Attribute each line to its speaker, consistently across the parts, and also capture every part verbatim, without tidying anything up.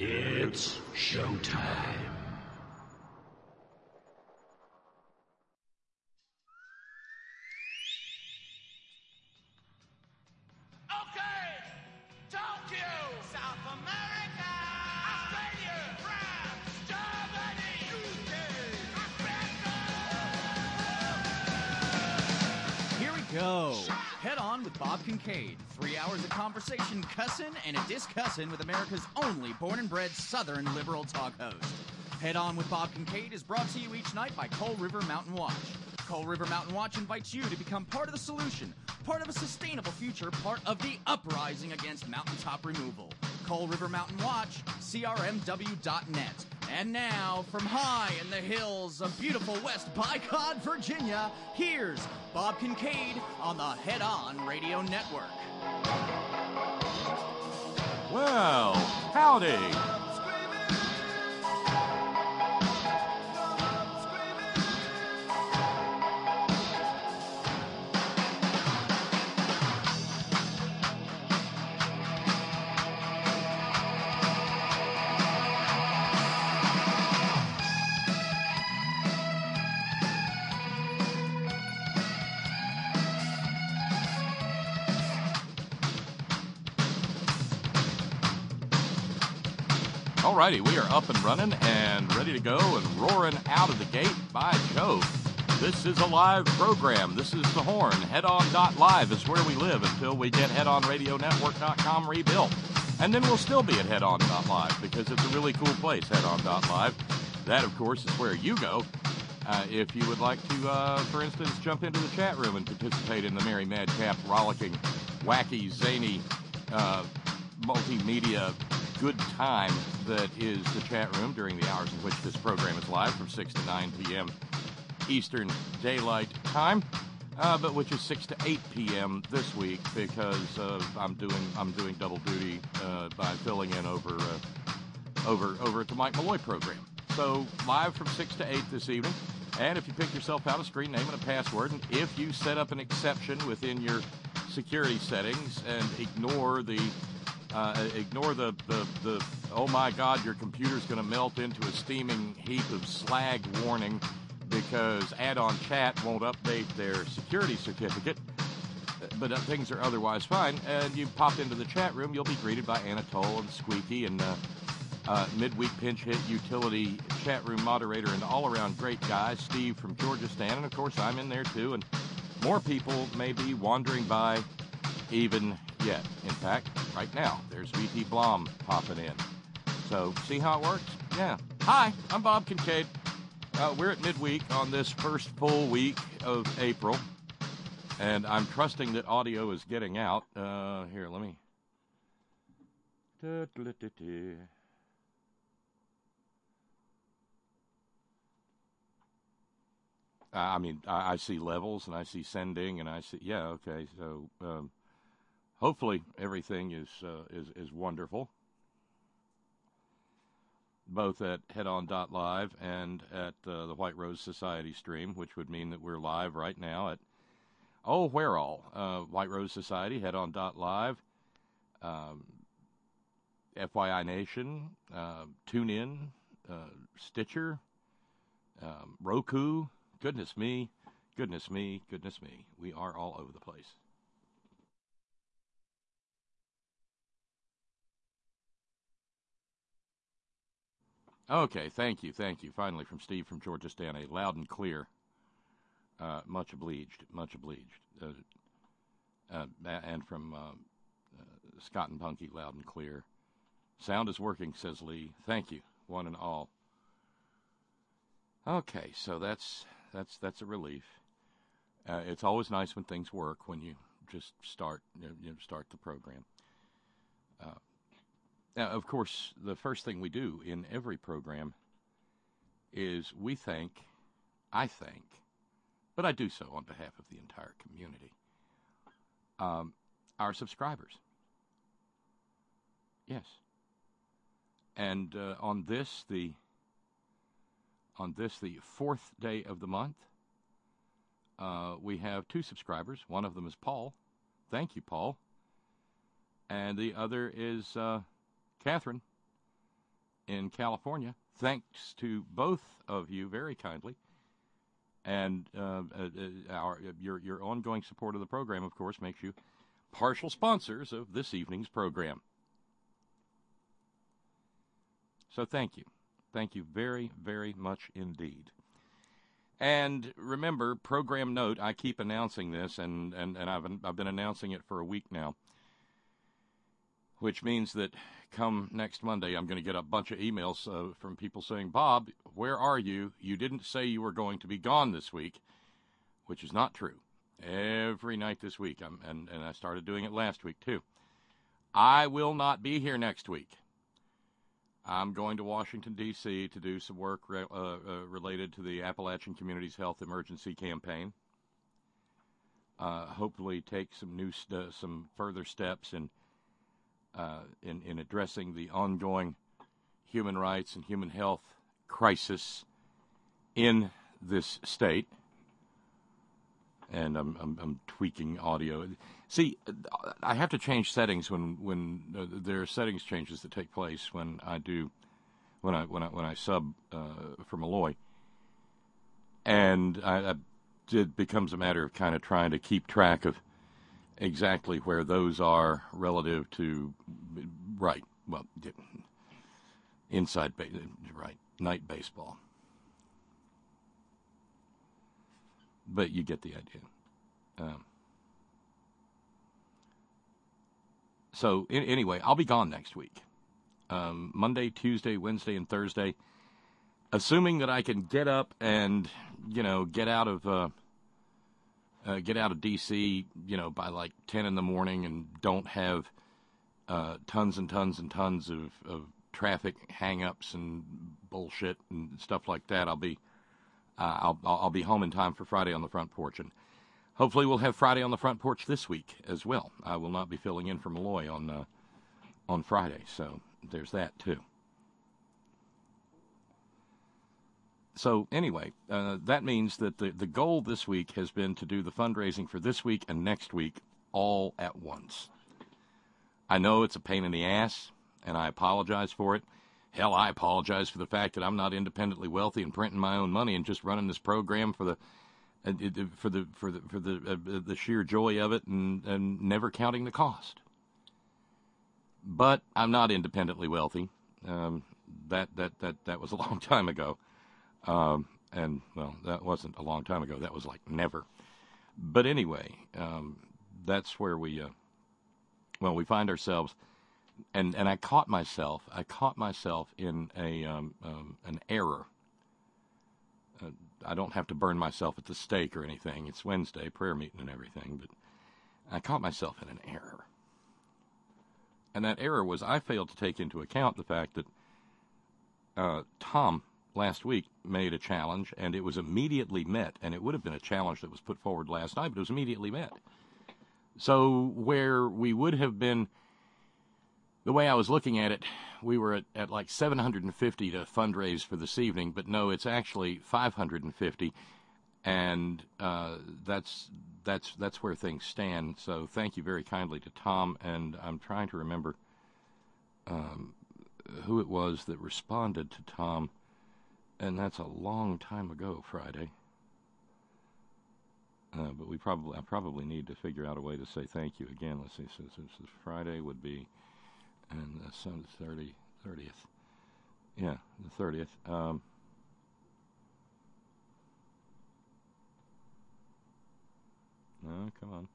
Speaker 1: It's showtime.
Speaker 2: Go. Head On with Bob Kincaid. Three hours of conversation, cussin' and a discussin' with America's only born and bred Southern liberal talk host. Head On with Bob Kincaid is brought to you each night by Coal River Mountain Watch. Coal River Mountain Watch invites you to become part of the solution, part of a sustainable future, part of the uprising against mountaintop removal. Coal River Mountain Watch, C R M W dot net. And now, from high in the hills of beautiful West Bicod, Virginia, here's Bob Kincaid on the Head On Radio Network.
Speaker 3: Well, howdy. Alrighty, we are up and running and ready to go and roaring out of the gate. By Jove, this is a live program. This is the Horn. Head On dot live is where we live until we get Head On Radio Network dot com rebuilt. And then we'll still be at Head On dot live because it's a really cool place, Head On dot live. That, of course, is where you go uh, if you would like to, uh, for instance, jump into the chat room and participate in the merry, madcap, rollicking, wacky, zany, uh, multimedia good time that is the chat room during the hours in which this program is live from six to nine p.m. Eastern Daylight Time, uh, but which is six to eight p.m. this week because uh, I'm doing I'm doing double duty uh, by filling in over uh, over over at the Mike Malloy program. So live from six to eight this evening, and if you pick yourself out a screen name and a password, and if you set up an exception within your security settings and ignore the Uh, ignore the, the, the, oh my God, your computer's going to melt into a steaming heap of slag warning because add-on chat won't update their security certificate, but uh, things are otherwise fine. And you pop into the chat room, you'll be greeted by Anatole and Squeaky and uh, uh, midweek pinch hit utility chat room moderator and all-around great guy, Steve from Georgistan. And, of course, I'm in there, too. And more people may be wandering by even yet. In fact, right now, there's V T Blom popping in. So, see how it works? Yeah. Hi, I'm Bob Kincaid. Uh, we're at midweek on this first full week of April, and I'm trusting that audio is getting out. Uh, here, let me... I mean, I, I see levels, and I see sending, and I see... Yeah, okay, so... Um, Hopefully everything is uh, is is wonderful, both at Head On dot live and at uh, the White Rose Society stream, which would mean that we're live right now at, oh, where all? Uh, White Rose Society, Head On dot live, um, F Y I Nation, uh, TuneIn, uh, Stitcher, um, Roku, goodness me, goodness me, goodness me. We are all over the place. Okay, thank you, thank you. Finally, from Steve from Georgistan, a loud and clear. Uh, much obliged, much obliged. Uh, uh, and from uh, uh, Scott and Punky, loud and clear. Sound is working, says Lee. Thank you, one and all. Okay, so that's that's that's a relief. Uh, it's always nice when things work when you just start you know, start the program. Uh, Now, of course, the first thing we do in every program is we thank, I thank, but I do so on behalf of the entire community, um, our subscribers. Yes. And uh, on this, the on this, the fourth day of the month, uh, we have two subscribers. One of them is Paul. Thank you, Paul. And the other is... Uh, Catherine, in California, thanks to both of you very kindly. And uh, uh, our your your ongoing support of the program, of course, makes you partial sponsors of this evening's program. So thank you. Thank you very, very much indeed. And remember, program note, I keep announcing this, and, and, and I've, I've been announcing it for a week now, which means that come next Monday, I'm going to get a bunch of emails uh, from people saying, Bob, where are you? You didn't say you were going to be gone this week, which is not true. Every night this week, I'm, and, and I started doing it last week too. I will not be here next week. I'm going to Washington, D C to do some work re- uh, uh, related to the Appalachian Communities Health Emergency Campaign. Uh, hopefully take some new st- some further steps in, uh, in in addressing the ongoing human rights and human health crisis in this state. And I'm, I'm, I'm tweaking audio. See, I have to change settings when when uh, there are settings changes that take place when I do when I when I when I sub uh, for Malloy, and I, I, it becomes a matter of kind of trying to keep track of exactly where those are relative to right. Well, inside ba- right night baseball. But you get the idea. Um, so in, anyway, I'll be gone next week. Um, Monday, Tuesday, Wednesday, and Thursday. Assuming that I can get up and, you know, get out of uh, uh, get out of D C, you know, by like ten in the morning, and don't have uh, tons and tons and tons of, of traffic hang-ups and bullshit and stuff like that, I'll be. Uh, I'll, I'll be home in time for Friday on the Front Porch, and hopefully we'll have Friday on the Front Porch this week as well. I will not be filling in for Malloy on uh, on Friday, so there's that too. So anyway, uh, that means that the, the goal this week has been to do the fundraising for this week and next week all at once. I know it's a pain in the ass, and I apologize for it. Hell, I apologize for the fact that I'm not independently wealthy and printing my own money and just running this program for the uh, for the for the for the uh, the sheer joy of it, and, and never counting the cost. But I'm not independently wealthy. Um, that that that that was a long time ago, um, and well, that wasn't a long time ago. That was like never. But anyway, um, that's where we uh, well we find ourselves. And and I caught myself. I caught myself in a um, um, an error. Uh, I don't have to burn myself at the stake or anything. It's Wednesday, prayer meeting and everything. But I caught myself in an error. And that error was I failed to take into account the fact that uh, Tom last week made a challenge, and it was immediately met. And it would have been a challenge that was put forward last night, but it was immediately met. So where we would have been. The way I was looking at it, we were at, at like seven hundred fifty to fundraise for this evening, but no, it's actually five hundred fifty, and uh, that's that's that's where things stand. So thank you very kindly to Tom, and I'm trying to remember um, who it was that responded to Tom, and that's a long time ago, Friday. Uh, but we probably I probably need to figure out a way to say thank you again. Let's see, so, so, so Friday would be. And the Sunday, thirty, thirtieth. Yeah, the thirtieth. Um, no, come on.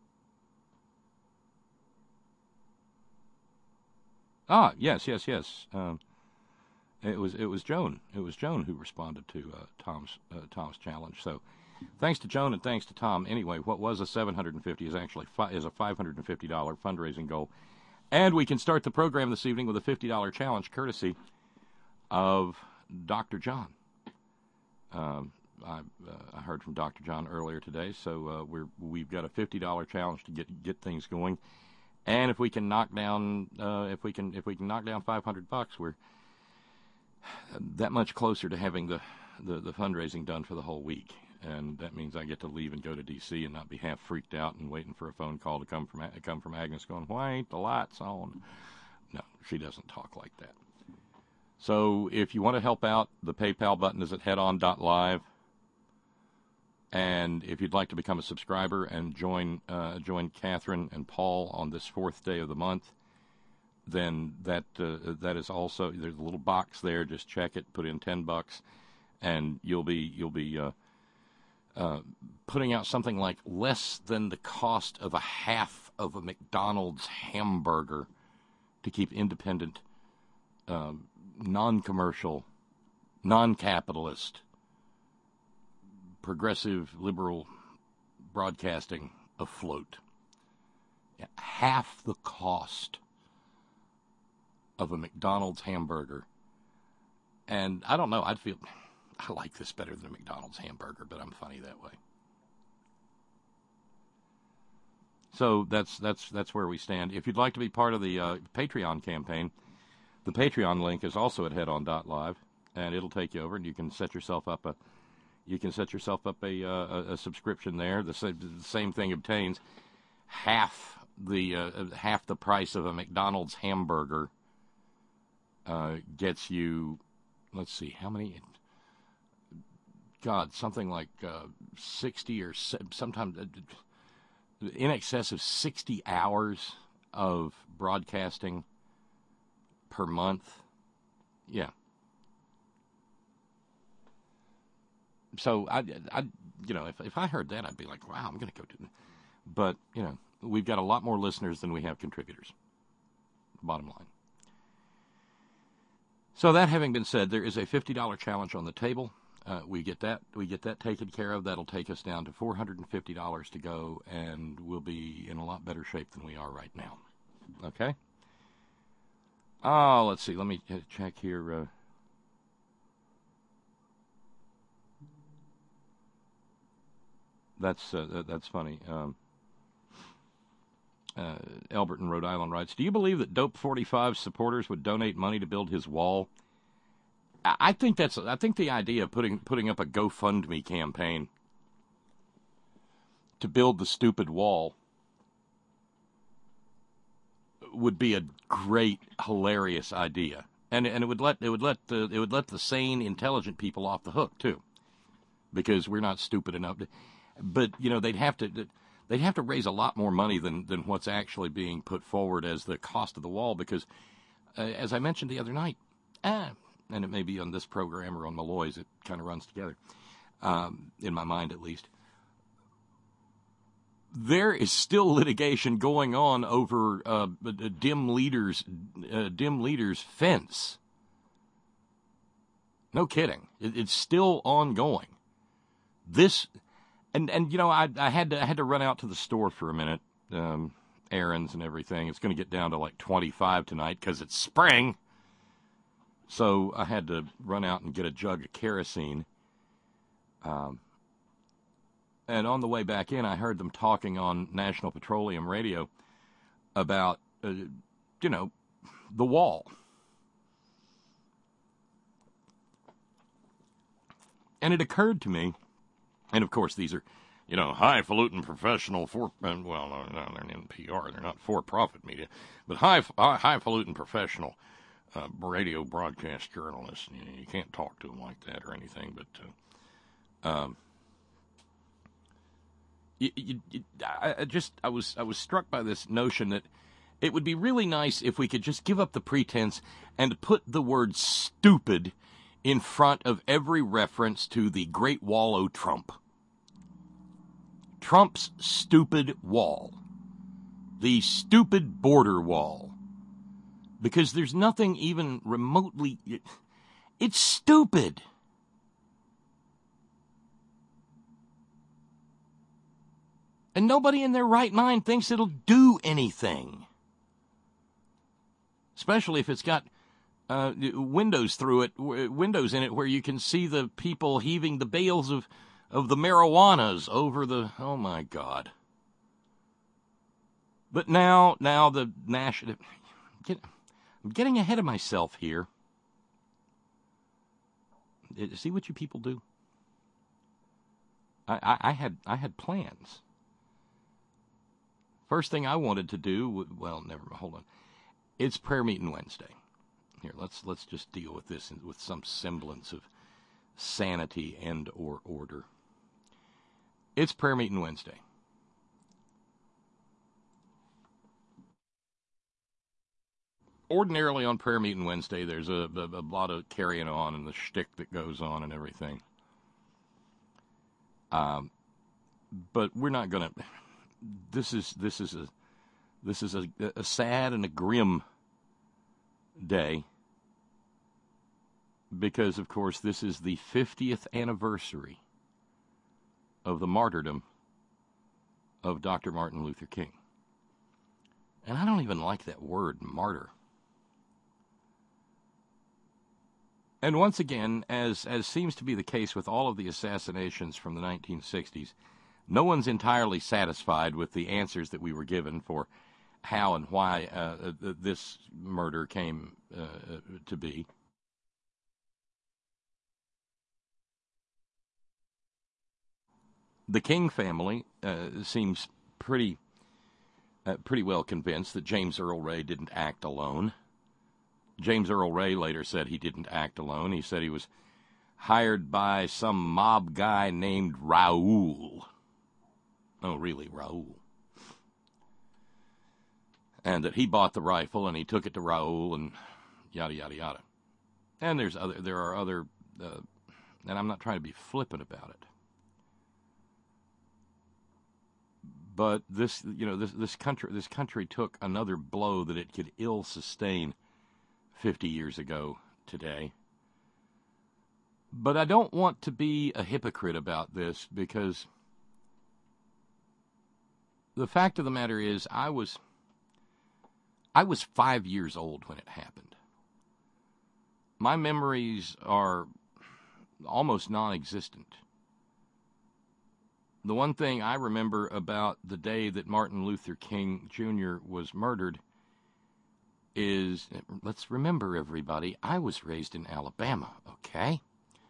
Speaker 3: Ah, yes, yes, yes. Um, it was it was Joan. It was Joan who responded to uh, Tom's uh, Tom's challenge. So, thanks to Joan and thanks to Tom. Anyway, what was a seven hundred fifty is actually fi- is a five hundred fifty dollars fundraising goal. And we can start the program this evening with a fifty dollars challenge courtesy of Doctor John. Um, I, uh, I heard from Doctor John earlier today, so uh, we're, we've got a fifty dollars challenge to get get things going. And if we can knock down uh, if we can if we can knock down five hundred bucks, we're that much closer to having the, the, the fundraising done for the whole week. And that means I get to leave and go to D C and not be half freaked out and waiting for a phone call to come from come from Agnes going, why ain't the lights on? No, she doesn't talk like that. So if you want to help out, the PayPal button is at headon dot live. And if you'd like to become a subscriber and join uh, join Catherine and Paul on this fourth day of the month, then that uh, that is also, there's a little box there. Just check it, put in ten bucks, and you'll be you'll be uh, uh, putting out something like less than the cost of a half of a McDonald's hamburger to keep independent, uh, non-commercial, non-capitalist, progressive liberal broadcasting afloat. Yeah, half the cost of a McDonald's hamburger. And I don't know, I'd feel, I like this better than a McDonald's hamburger, but I'm funny that way. So that's that's that's where we stand. If you'd like to be part of the uh, Patreon campaign, the Patreon link is also at headon dot live, and it'll take you over, and you can set yourself up a You can set yourself up a uh, a subscription there. The same, the same thing obtains half the uh, half the price of a McDonald's hamburger. Uh, gets you, let's see, how many? God, something like uh, sixty or sometimes in excess of sixty hours of broadcasting per month. Yeah. So, I, I, you know, if if I heard that, I'd be like, wow, I'm going to go do that. But, you know, we've got a lot more listeners than we have contributors. Bottom line. So that having been said, there is a fifty dollars challenge on the table. Uh, we get that we get that taken care of. That'll take us down to four hundred fifty dollars to go, and we'll be in a lot better shape than we are right now. Okay? Oh, let's see. Let me check here. Uh, That's uh, that's funny. Um, uh, Albert in Rhode Island writes, do you believe that Dope forty-five supporters would donate money to build his wall? I think that's I think the idea of putting putting up a GoFundMe campaign to build the stupid wall would be a great, hilarious idea, and and it would let it would let the it would let the sane, intelligent people off the hook too, because we're not stupid enough to. But, you know, they'd have to they'd have to raise a lot more money than, than what's actually being put forward as the cost of the wall, because, uh, as I mentioned the other night, ah, and it may be on this program or on Malloy's, it kind of runs together, um, in my mind at least, there is still litigation going on over uh, Dim Leader's, uh, Dim Leader's fence. No kidding. It, it's still ongoing. This... And, and you know, I, I had to I had to run out to the store for a minute, um, errands and everything. It's going to get down to like twenty-five tonight because it's spring. So I had to run out and get a jug of kerosene. Um, and on the way back in, I heard them talking on National Petroleum Radio about, uh, you know, the wall. And it occurred to me. And, of course, these are, you know, highfalutin professional, for well, no, no, they're in N P R. They're not for-profit media. But high, highfalutin professional uh, radio broadcast journalists. You, you can't talk to them like that or anything. But uh, um, you, you, you, I, I just, I was, I was struck by this notion that it would be really nice if we could just give up the pretense and put the word stupid in front of every reference to the Great Wall o' Trump. Trump's stupid wall. The stupid border wall. Because there's nothing even remotely... It, it's stupid. And nobody in their right mind thinks it'll do anything. Especially if it's got... Uh, windows through it, windows in it where you can see the people heaving the bales of, of the marijuanas over the, oh my God. But now, now the national, get, I'm getting ahead of myself here. See what you people do? I, I, I had, I had plans. First thing I wanted to do, well, never, hold on. It's prayer meeting Wednesday. Here, let's let's just deal with this with some semblance of sanity and or order. It's prayer meeting Wednesday. Ordinarily on prayer meeting Wednesday, there's a, a, a lot of carrying on and the shtick that goes on and everything. Um, but we're not going to. This is this is a this is a, a sad and a grim day because, of course, this is the fiftieth anniversary of the martyrdom of Doctor Martin Luther King. And I don't even like that word, martyr. And once again, as as seems to be the case with all of the assassinations from the nineteen sixties, no one's entirely satisfied with the answers that we were given for how and why uh, this murder came uh, to be. The King family uh, seems pretty uh, pretty well convinced that James Earl Ray didn't act alone. James Earl Ray later said he didn't act alone. He said he was hired by some mob guy named Raoul. Oh, really, Raoul. And that he bought the rifle and he took it to Raoul and yada, yada, yada. And there's other, there are other, uh, and I'm not trying to be flippant about it. But this, you know, this this country this country took another blow that it could ill sustain fifty years ago today. But I don't want to be a hypocrite about this because the fact of the matter is I was I was five years old when it happened. My memories are almost non-existent. The one thing I remember about the day that Martin Luther King Junior was murdered is, let's remember, everybody, I was raised in Alabama, okay?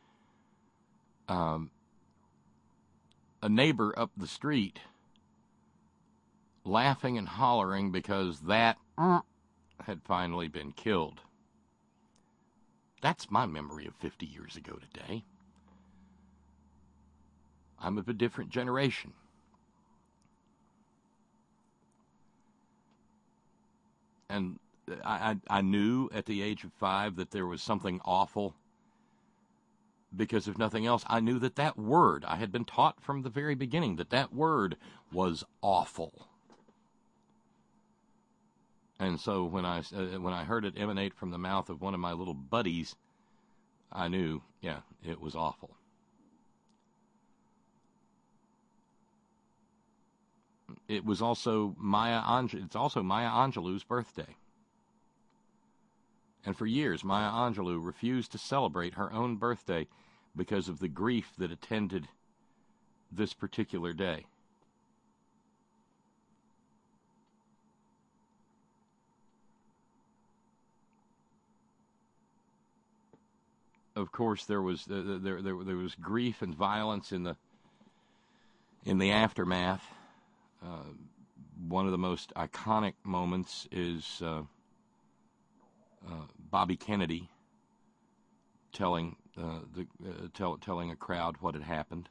Speaker 3: Um, a neighbor up the street laughing and hollering because that had finally been killed. That's my memory of fifty years ago today. I'm of a different generation. And I, I, I knew at the age of five that there was something awful because, if nothing else, I knew that that word, I had been taught from the very beginning that that word was awful. And so when I, uh, when I heard it emanate from the mouth of one of my little buddies, I knew, yeah, it was awful. It was also Maya Angelou, it's also Maya Angelou's birthday. And for years, Maya Angelou refused to celebrate her own birthday because of the grief that attended this particular day. Of course, there was uh, there, there there was grief and violence in the in the aftermath. Uh, one of the most iconic moments is uh, uh, Bobby Kennedy telling uh, the uh, tell, telling a crowd what had happened.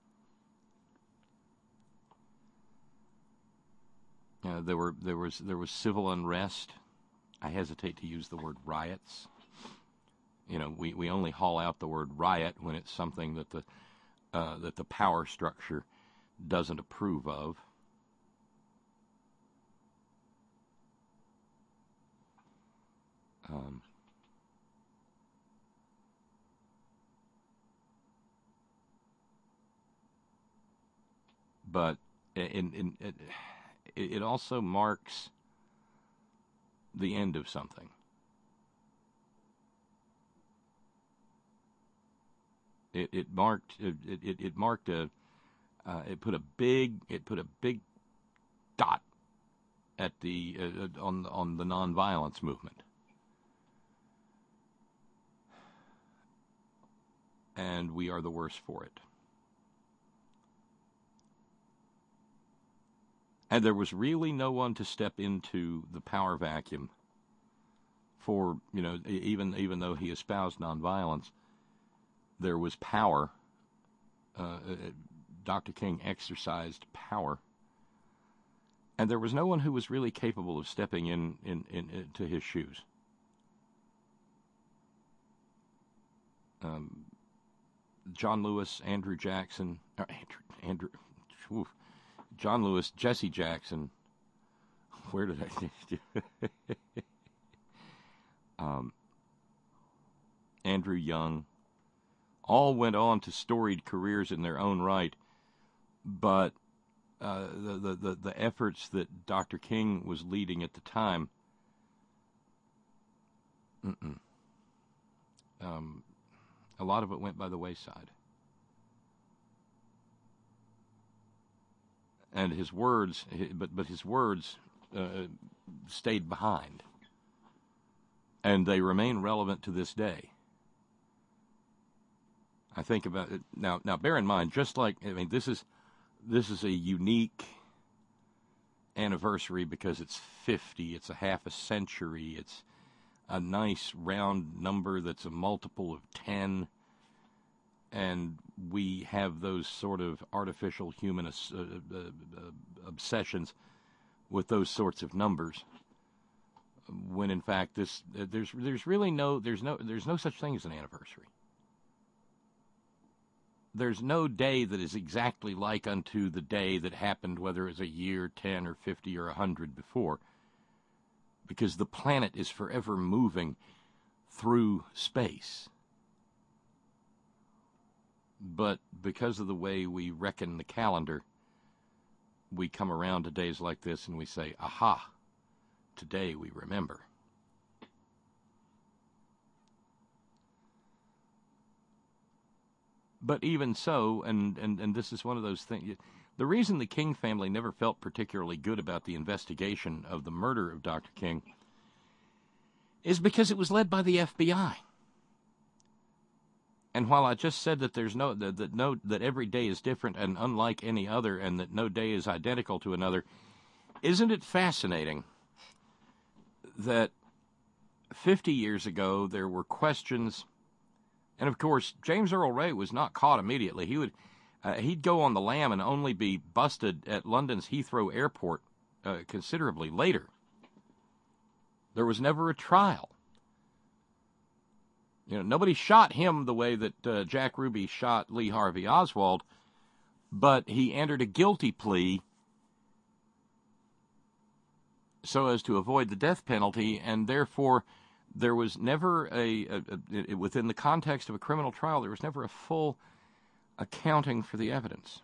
Speaker 3: Uh, there were there was there was civil unrest. I hesitate to use the word riots. You know, we, we only haul out the word riot when it's something that the uh, that the power structure doesn't approve of. Um, but in, in, it, it also marks the end of something. It, it marked it, it, it marked a uh, it put a big it put a big dot at the uh, on on the nonviolence movement. And we are the worse for it. And there was really no one to step into the power vacuum for, you know, even even though he espoused nonviolence, there was power. Uh, Doctor King exercised power. And there was no one who was really capable of stepping in, in, in into his shoes. Um, John Lewis, Andrew Jackson, or Andrew, Andrew oof, John Lewis, Jesse Jackson. Where did I? um, Andrew Young, all went on to storied careers in their own right, but uh, the, the, the, the efforts that Doctor King was leading at the time, mm-mm. Um, a lot of it went by the wayside. And his words, but but his words uh, stayed behind, and they remain relevant to this day. I think about it now. Now, bear in mind, just like I mean, this is this is a unique anniversary because it's fifty. It's a half a century. It's a nice round number that's a multiple of ten. And we have those sort of artificial human uh, uh, uh, obsessions with those sorts of numbers. When in fact, this uh, there's there's really no there's no there's no such thing as an anniversary. There's no day that is exactly like unto the day that happened, whether it's a year, ten, or fifty, or a hundred before, because the planet is forever moving through space. But because of the way we reckon the calendar, we come around to days like this and we say, aha, today we remember. But even so, and, and, and this is one of those things, the reason the King family never felt particularly good about the investigation of the murder of Doctor King is because it was led by the F B I. And while I just said that there's no that, that no that every day is different and unlike any other, and that no day is identical to another, isn't it fascinating that fifty years ago there were questions, and of course James Earl Ray was not caught immediately. He would uh, he'd go on the lam and only be busted at London's Heathrow Airport uh, considerably later. There was never a trial. You know, nobody shot him the way that uh, Jack Ruby shot Lee Harvey Oswald, but he entered a guilty plea so as to avoid the death penalty, and therefore there was never a, a, a within the context of a criminal trial, there was never a full accounting for the evidence.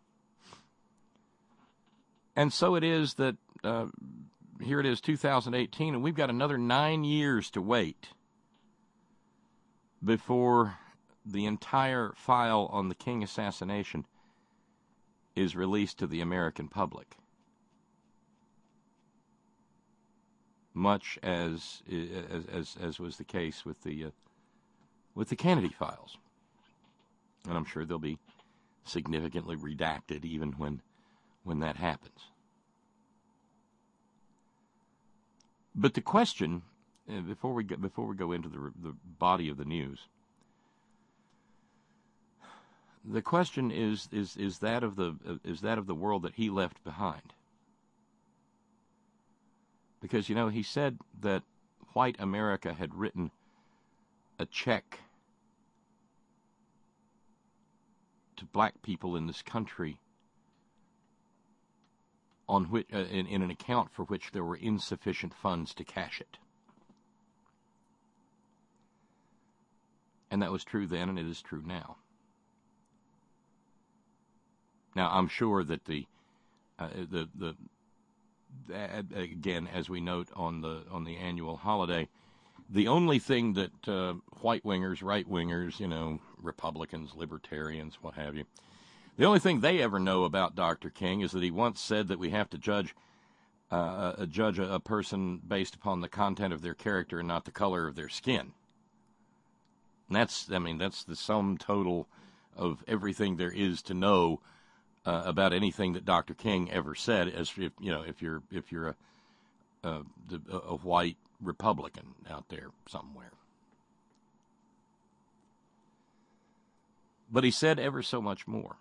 Speaker 3: And so it is that uh, here it is, two thousand eighteen, and we've got another nine years to wait before the entire file on the King assassination is released to the American public. Much as as as, as was the case with the uh, with the Kennedy files, and I'm sure they'll be significantly redacted even when when that happens. But the question, uh, before we get before we go into the the body of the news, the question is is is that of the uh, is that of the world that he left behind. Because, you know, he said that white America had written a check to black people in this country on which, uh, in, in an account for which there were insufficient funds to cash it. And that was true then, and it is true now. Now, I'm sure that the uh, the the again, as we note on the on the annual holiday, the only thing that uh, white wingers, right wingers, you know, Republicans, libertarians, what have you, the only thing they ever know about Doctor King is that he once said that we have to judge uh, a judge a, a person based upon the content of their character and not the color of their skin. And that's, I mean, that's the sum total of everything there is to know Uh, about anything that Doctor King ever said, as if you know, if you're if you're a a, a white Republican out there somewhere. But he said ever so much more.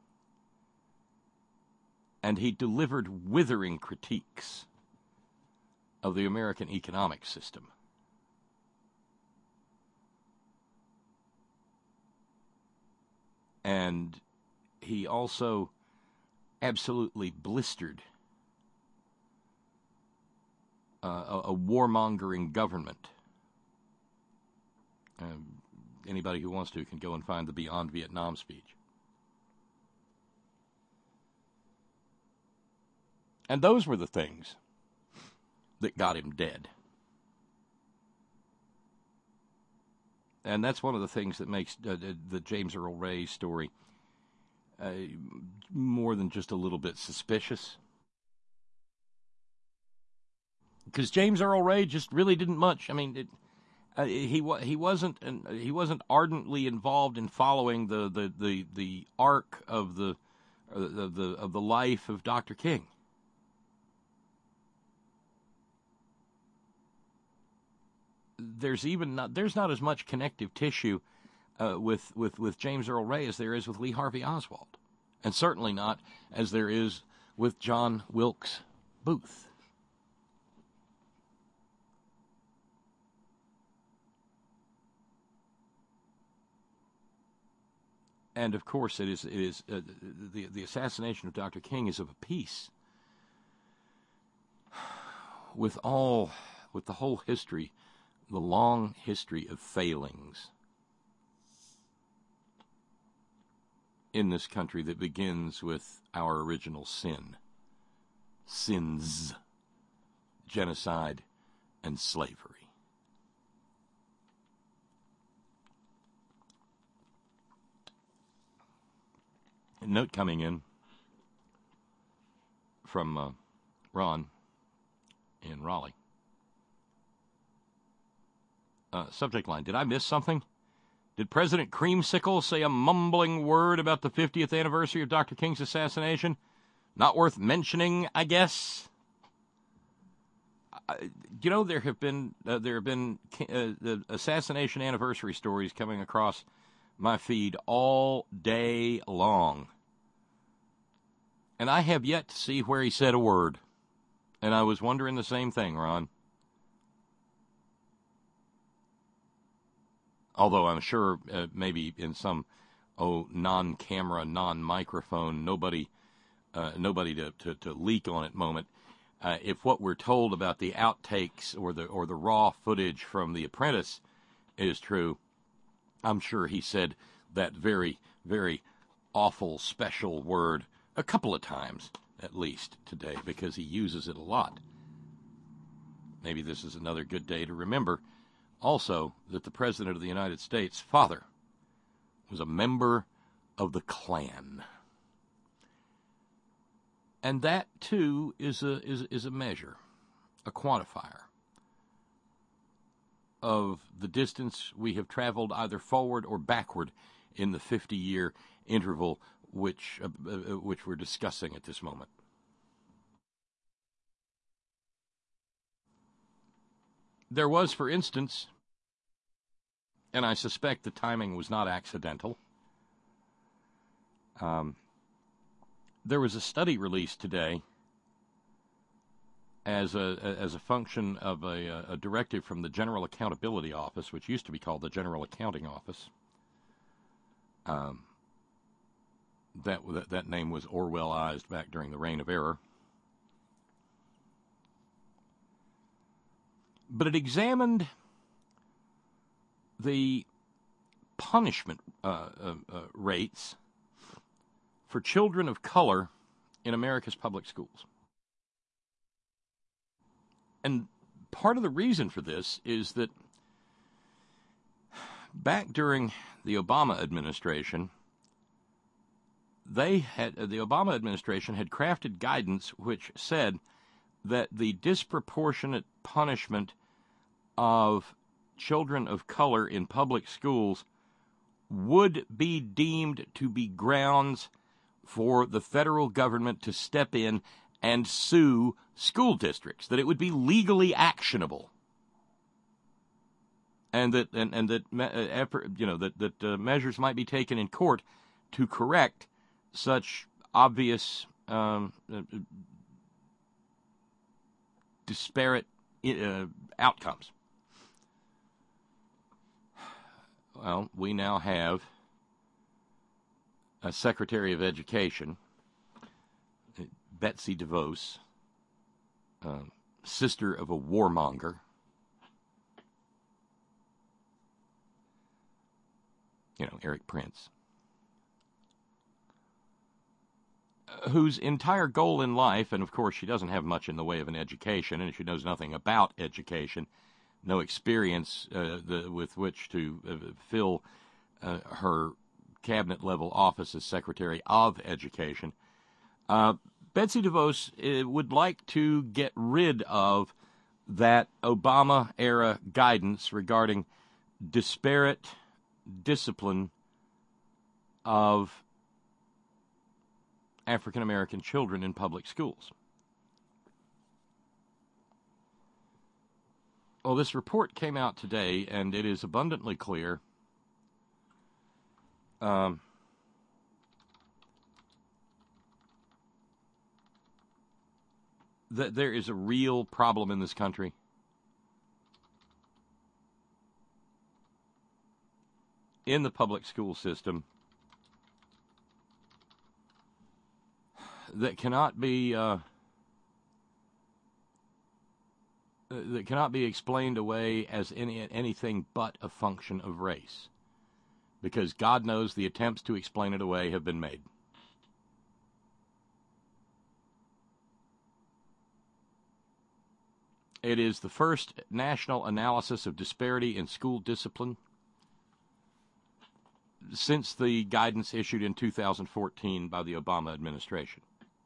Speaker 3: And he delivered withering critiques of the American economic system. And he also absolutely blistered uh, a, a warmongering government. Um, anybody who wants to can go and find the Beyond Vietnam speech. And those were the things that got him dead. And that's one of the things that makes uh, the James Earl Ray story uh, more than just a little bit suspicious. Because James Earl Ray just really didn't much. I mean, it, uh, he he wasn't an, he wasn't ardently involved in following the the, the, the arc of the, uh, the the of the life of Doctor King. There's even not there's not as much connective tissue uh, with, with, with James Earl Ray as there is with Lee Harvey Oswald, and certainly not as there is with John Wilkes Booth. And of course, it is it is uh, the the assassination of Doctor King is of a piece with all with the whole history. The long history of failings in this country that begins with our original sin, sins, genocide, and slavery. A note coming in from uh, Ron in Raleigh. Uh, subject line, did I miss something? Did President Creamsicle say a mumbling word about the fiftieth anniversary of Doctor King's assassination? Not worth mentioning, I guess. Uh, you know, there have been uh, there have been uh, the assassination anniversary stories coming across my feed all day long. And I have yet to see where he said a word. And I was wondering the same thing, Ron. Although I'm sure uh, maybe in some oh non-camera, non-microphone, nobody, uh, nobody to, to, to leak on it moment. Uh, if what we're told about the outtakes or the or the raw footage from The Apprentice is true, I'm sure he said that very, very awful special word a couple of times at least today because he uses it a lot. Maybe this is another good day to remember. Also, that the President of the United States' father was a member of the Klan. And that, too, is a, is, is a measure, a quantifier of the distance we have traveled either forward or backward in the fifty-year interval which, uh, uh, which we're discussing at this moment. There was, for instance, and I suspect the timing was not accidental, um, there was a study released today as a as a function of a, a directive from the General Accountability Office, which used to be called the General Accounting Office. Um, that that name was Orwellized back during the Reign of Error. But it examined the punishment uh, uh, uh, rates for children of color in America's public schools. And part of the reason for this is that back during the Obama administration, they had uh, the Obama administration had crafted guidance which said that the disproportionate punishment of children of color in public schools would be deemed to be grounds for the federal government to step in and sue school districts, that it would be legally actionable. and that and, and that effort, you know, that that uh, measures might be taken in court to correct such obvious um, uh, disparate uh, outcomes. Well, we now have a Secretary of Education, Betsy DeVos, uh, sister of a warmonger, you know, Eric Prince, whose entire goal in life, and of course she doesn't have much in the way of an education, and she knows nothing about education, no experience uh, the, with which to uh, fill uh, her cabinet-level office as Secretary of Education. Uh, Betsy DeVos uh, would like to get rid of that Obama-era guidance regarding disparate discipline of African-American children in public schools. Well, this report came out today, and it is abundantly clear um, that there is a real problem in this country. In the public school system that cannot be uh, that cannot be explained away as any anything but a function of race, because God knows the attempts to explain it away have been made. It is the first national analysis of disparity in school discipline since the guidance issued in two thousand fourteen by the Obama administration.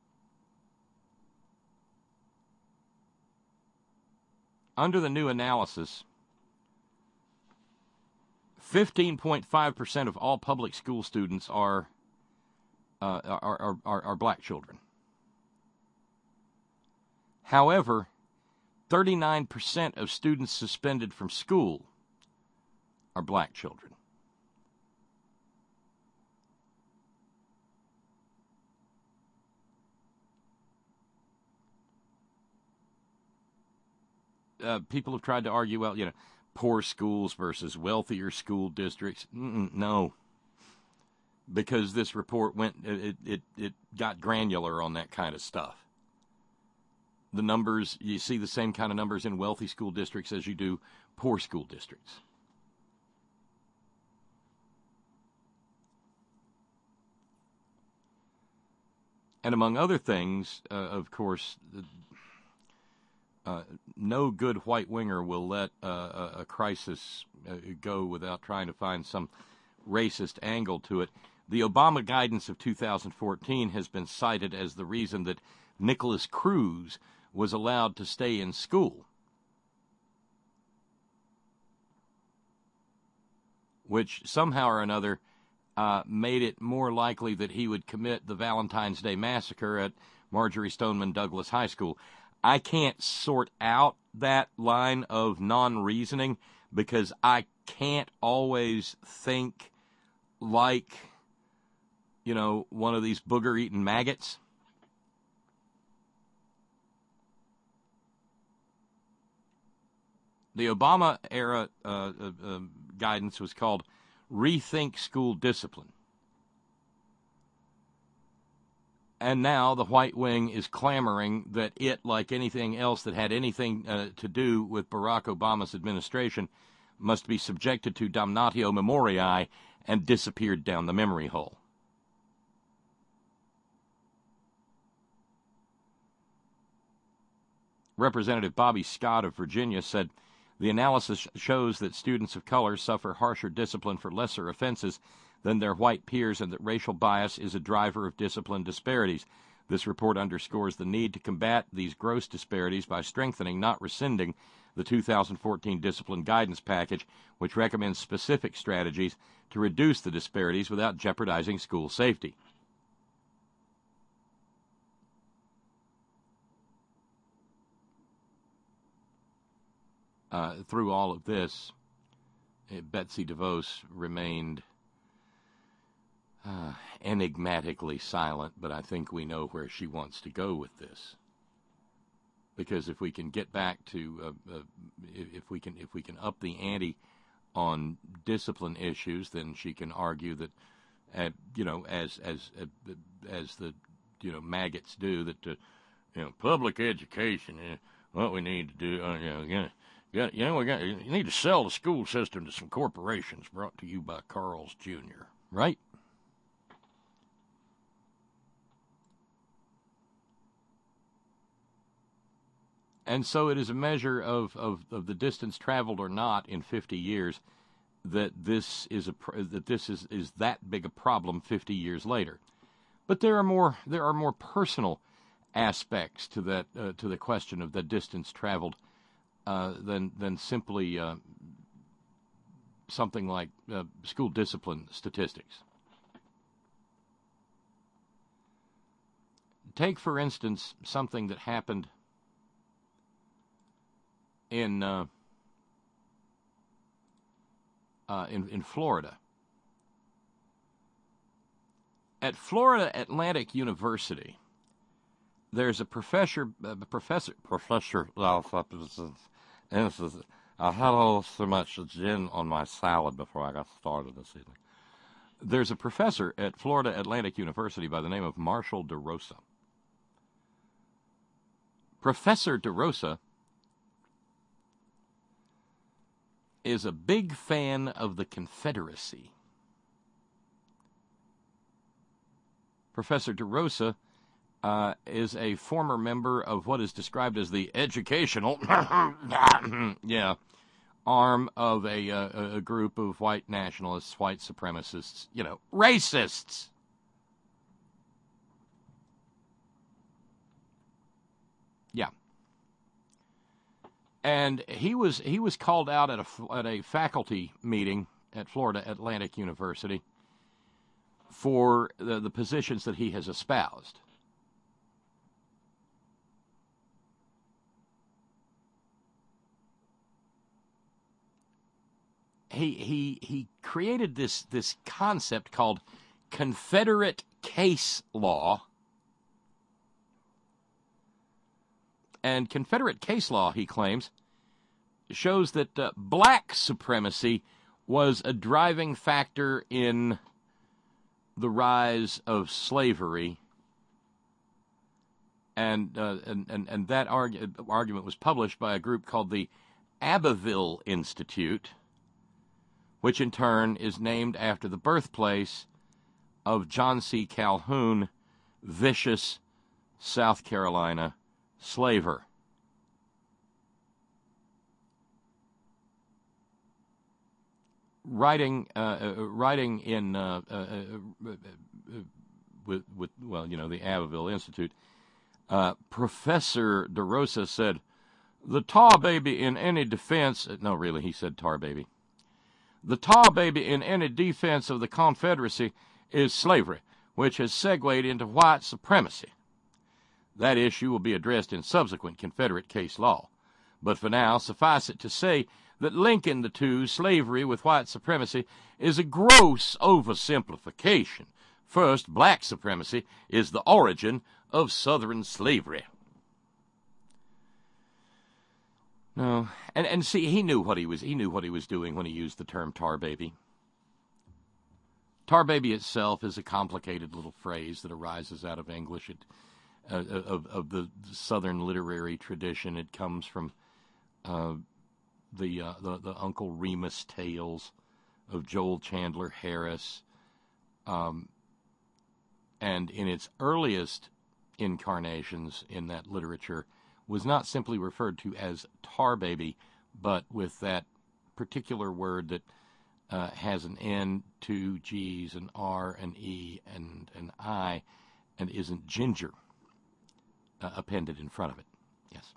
Speaker 3: Under the new analysis, fifteen point five percent of all public school students are, uh, are, are, are, are black children. However, thirty-nine percent of students suspended from school are black children. Uh, people have tried to argue, well, you know, poor schools versus wealthier school districts. Mm-mm, no, because this report went, it, it, it got granular on that kind of stuff. The numbers, you see the same kind of numbers in wealthy school districts as you do poor school districts. And among other things, uh, of course, uh, no good white winger will let uh, a, a crisis uh, go without trying to find some racist angle to it. The Obama guidance of two thousand fourteen has been cited as the reason that Nicholas Cruz was allowed to stay in school, which somehow or another uh, made it more likely that he would commit the Valentine's Day massacre at Marjory Stoneman Douglas High School. I can't sort out that line of non-reasoning because I can't always think like, you know, one of these booger-eating maggots. The Obama-era uh, uh, uh, guidance was called Rethink School Discipline. And now the white wing is clamoring that it, like anything else that had anything uh, to do with Barack Obama's administration, must be subjected to damnatio memoriae and disappeared down the memory hole. Representative Bobby Scott of Virginia said, the analysis shows that students of color suffer harsher discipline for lesser offenses than their white peers and that racial bias is a driver of discipline disparities. This report underscores the need to combat these gross disparities by strengthening, not rescinding, the two thousand fourteen discipline guidance package, which recommends specific strategies to reduce the disparities without jeopardizing school safety. Uh, through all of this, Betsy DeVos remained uh, enigmatically silent, but I think we know where she wants to go with this. Because if we can get back to, uh, uh, if we can, if we can up the ante on discipline issues, then she can argue that, uh, you know, as as uh, as the, you know, maggots do, that, uh, you know, public education is what we need to do. Uh, you know, you know, you know, we got you need to sell the school system to some corporations. Brought to you by Carl's Junior Right? And so it is a measure of, of, of the distance traveled or not in fifty years that this is a that this is, is that big a problem fifty years later. But there are more there are more personal aspects to that uh, to the question of the distance traveled uh, than than simply uh, something like uh, school discipline statistics. Take, for instance, something that happened in uh, uh, in in Florida. At Florida Atlantic University, there's a professor, uh, professor, professor. I had so much gin on my salad before I got started this evening. There's a professor at Florida Atlantic University by the name of Marshall DeRosa. Professor DeRosa is a big fan of the Confederacy. Professor DeRosa uh, is a former member of what is described as the educational yeah, arm of a, uh, a group of white nationalists, white supremacists, you know, racists. Yeah. And he was he was called out at a at a faculty meeting at Florida Atlantic University for the, the positions that he has espoused. He he he created this this concept called Confederate case law. And Confederate case law, he claims, shows that uh, black supremacy was a driving factor in the rise of slavery. And uh, and, and, and that argu- argument was published by a group called the Abbeville Institute, which in turn is named after the birthplace of John C. Calhoun, vicious South Carolina slaver. Writing, uh, uh, writing in uh, uh, uh, uh, with, with, well, you know, the Abbeville Institute, uh, Professor DeRosa said, "The tar baby in any defense." No, really, he said tar baby. "The tar baby in any defense of the Confederacy is slavery, which has segued into white supremacy. That issue will be addressed in subsequent Confederate case law. But for now, suffice it to say that linking the two, slavery with white supremacy, is a gross oversimplification. First, black supremacy is the origin of Southern slavery." No, and and see, he knew what he was he knew what he was doing when he used the term tar baby. Tar baby itself is a complicated little phrase that arises out of English. It Uh, of, of the Southern literary tradition. It comes from uh, the, uh, the the Uncle Remus tales of Joel Chandler Harris, um, and in its earliest incarnations in that literature was not simply referred to as tar baby, but with that particular word that uh, has an N, two G's, an R, an E, and an I, and isn't ginger Uh, appended in front of it. Yes.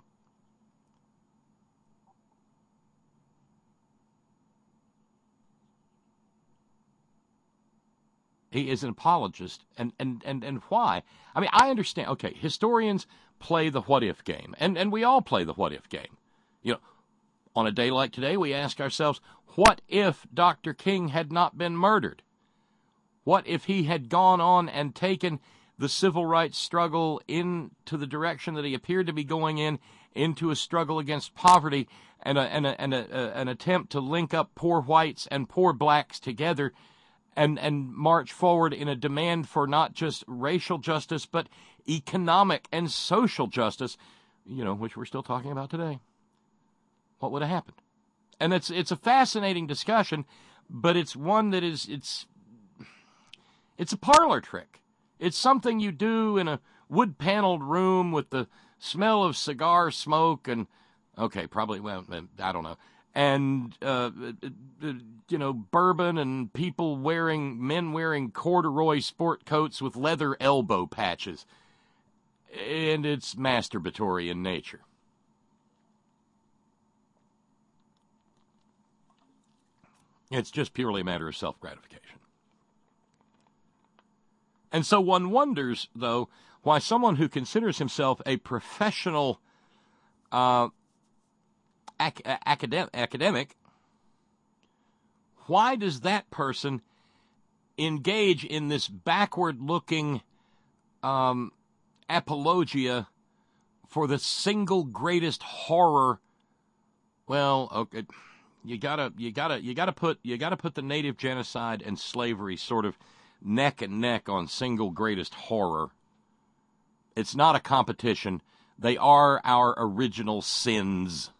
Speaker 3: He is an apologist, and, and, and, and why? I mean, I understand. Okay, historians play the what-if game, and, and we all play the what-if game. You know, On a day like today, we ask ourselves, what if Doctor King had not been murdered? What if he had gone on and taken the civil rights struggle into the direction that he appeared to be going in, into a struggle against poverty and, a, and, a, and a, a, an attempt to link up poor whites and poor blacks together and, and march forward in a demand for not just racial justice, but economic and social justice, you know, which we're still talking about today? What would have happened? And it's it's a fascinating discussion, but it's one that is, it's, it's a parlor trick. It's something you do in a wood-paneled room with the smell of cigar smoke and, okay, probably, well, I don't know, and, uh, you know, bourbon and people wearing, men wearing corduroy sport coats with leather elbow patches. And it's masturbatory in nature. It's just purely a matter of self-gratification. And so one wonders, though, why someone who considers himself a professional uh, ac- academic, academic, why does that person engage in this backward-looking um, apologia for the single greatest horror? Well, okay, you gotta, you gotta, you gotta put, you gotta put the native genocide and slavery sort of neck and neck on single greatest horror. It's not a competition. They are our original sins.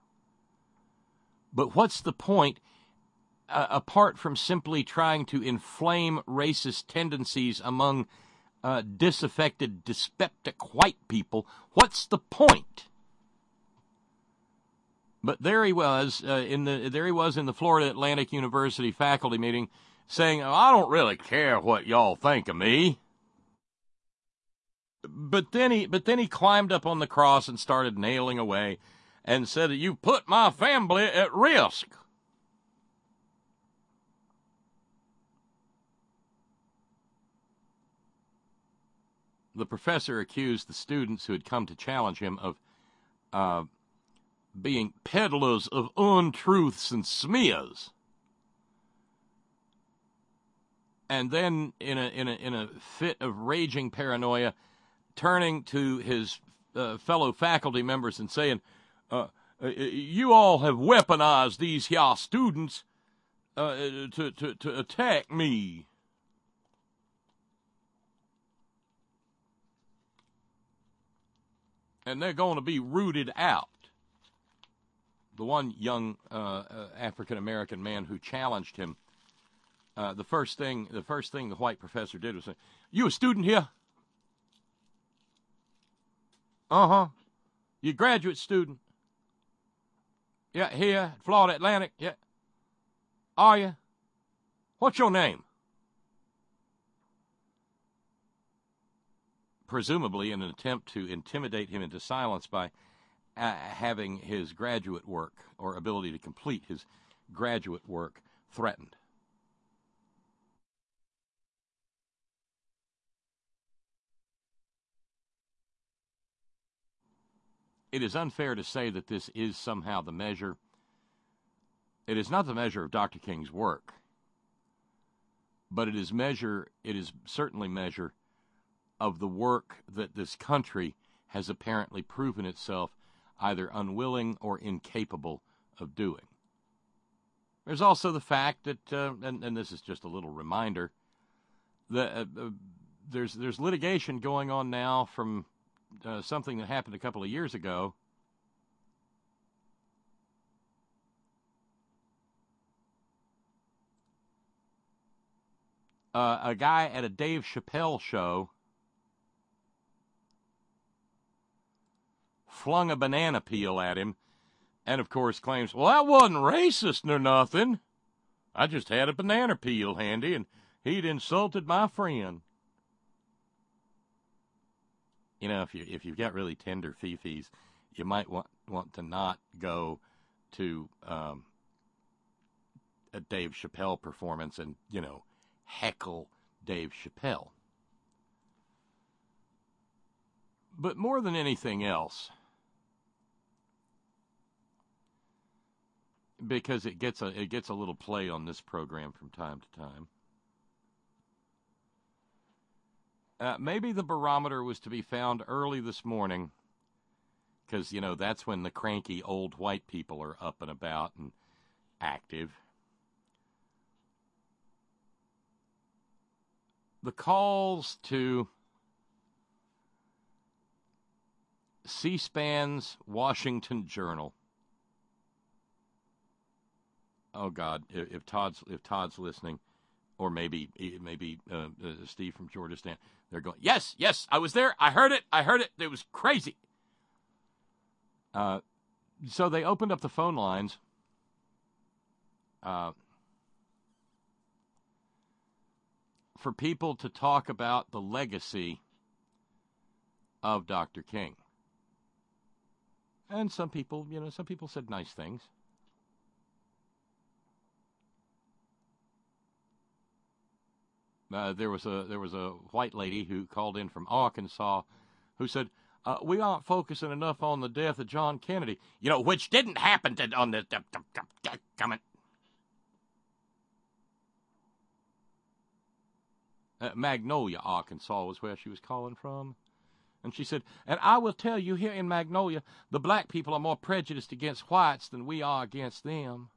Speaker 3: But what's the point, uh, apart from simply trying to inflame racist tendencies among uh, disaffected, dyspeptic white people? What's the point? But there he was uh, in the there he was in the Florida Atlantic University faculty meeting, saying, oh, I don't really care what y'all think of me. But then he but then he climbed up on the cross and started nailing away and said, you put my family at risk. The professor accused the students who had come to challenge him of uh, being peddlers of untruths and smears. And then, in a in a in a fit of raging paranoia, turning to his uh, fellow faculty members and saying, uh, "You all have weaponized these here students uh, to to to attack me." And they're going to be rooted out. The one young uh, uh, African-American man who challenged him, uh, the first thing the first thing the white professor did was say, you a student here? Uh-huh. You a graduate student? Yeah, here at Florida Atlantic? Yeah. Are you? What's your name? Presumably in an attempt to intimidate him into silence by uh, having his graduate work or ability to complete his graduate work threatened. It is unfair to say that this is somehow the measure. It is not the measure of Doctor King's work, but it is measure. It is certainly measure of the work that this country has apparently proven itself either unwilling or incapable of doing. There's also the fact that, uh, and, and this is just a little reminder, that uh, uh, there's there's litigation going on now from uh, something that happened a couple of years ago. Uh, a guy at a Dave Chappelle show flung a banana peel at him, and of course claims, well, that wasn't racist nor nothing. I just had a banana peel handy, and he'd insulted my friend. You know, if you if you've got really tender fifis, you might want want to not go to um, a Dave Chappelle performance and, you know, heckle Dave Chappelle. But more than anything else, because it gets a it gets a little play on this program from time to time. Uh, maybe the barometer was to be found early this morning, because, you know, that's when the cranky old white people are up and about and active. The calls to C-SPAN's Washington Journal. Oh God, if, if Todd's if Todd's listening, or maybe maybe uh, uh, Steve from Georgia, they're going, yes, yes, I was there, I heard it, I heard it, it was crazy. Uh, so they opened up the phone lines. Uh, for people to talk about the legacy of Doctor King. And some people, you know, some people said nice things. Uh, there was a there was a white lady who called in from Arkansas who said, uh, we aren't focusing enough on the death of John Kennedy, you know, which didn't happen to, on the, the, the, the, the comment. Uh, Magnolia, Arkansas was where she was calling from. And she said, and I will tell you, here in Magnolia, the black people are more prejudiced against whites than we are against them.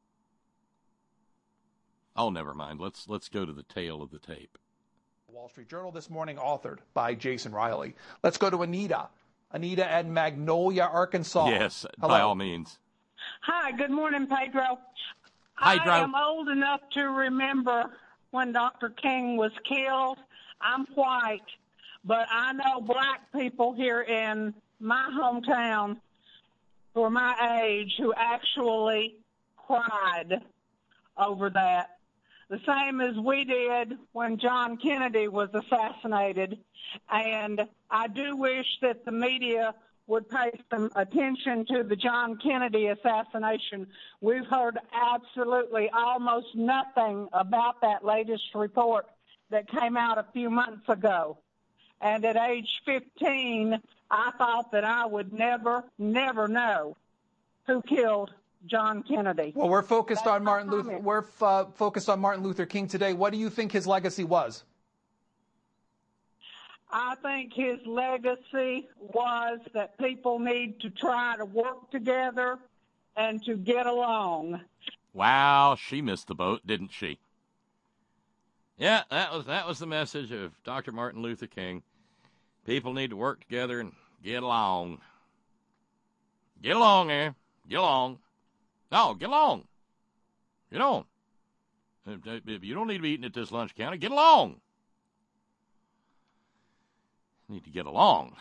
Speaker 3: Oh, never mind. Let's let's go to the tail of the tape.
Speaker 4: Wall Street Journal this morning, authored by Jason Riley. Let's go to Anita. Anita at Magnolia, Arkansas.
Speaker 3: Yes,
Speaker 4: Hello.
Speaker 3: by all means.
Speaker 5: Hi, good morning, Pedro.
Speaker 3: Pedro.
Speaker 5: I am old enough to remember when Doctor King was killed. I'm white, but I know black people here in my hometown who are my age who actually cried over that. The same as we did when John Kennedy was assassinated. And I do wish that the media would pay some attention to the John Kennedy assassination. We've heard absolutely almost nothing about that latest report that came out a few months ago. And at age fifteen, I thought that I would never, never know who killed John Kennedy.
Speaker 4: Well, we're focused
Speaker 5: That's
Speaker 4: on Martin Luther.
Speaker 5: comment.
Speaker 4: We're uh, focused on Martin Luther King today. What do you think his legacy was?
Speaker 5: I think his legacy was that people need to try to work together and to get along.
Speaker 3: Wow, she missed the boat, didn't she? Yeah, that was that was the message of Doctor Martin Luther King. People need to work together and get along. Get along, eh? Get along. No, get along. Get on. If, if you don't need to be eating at this lunch counter, get along. You need to get along.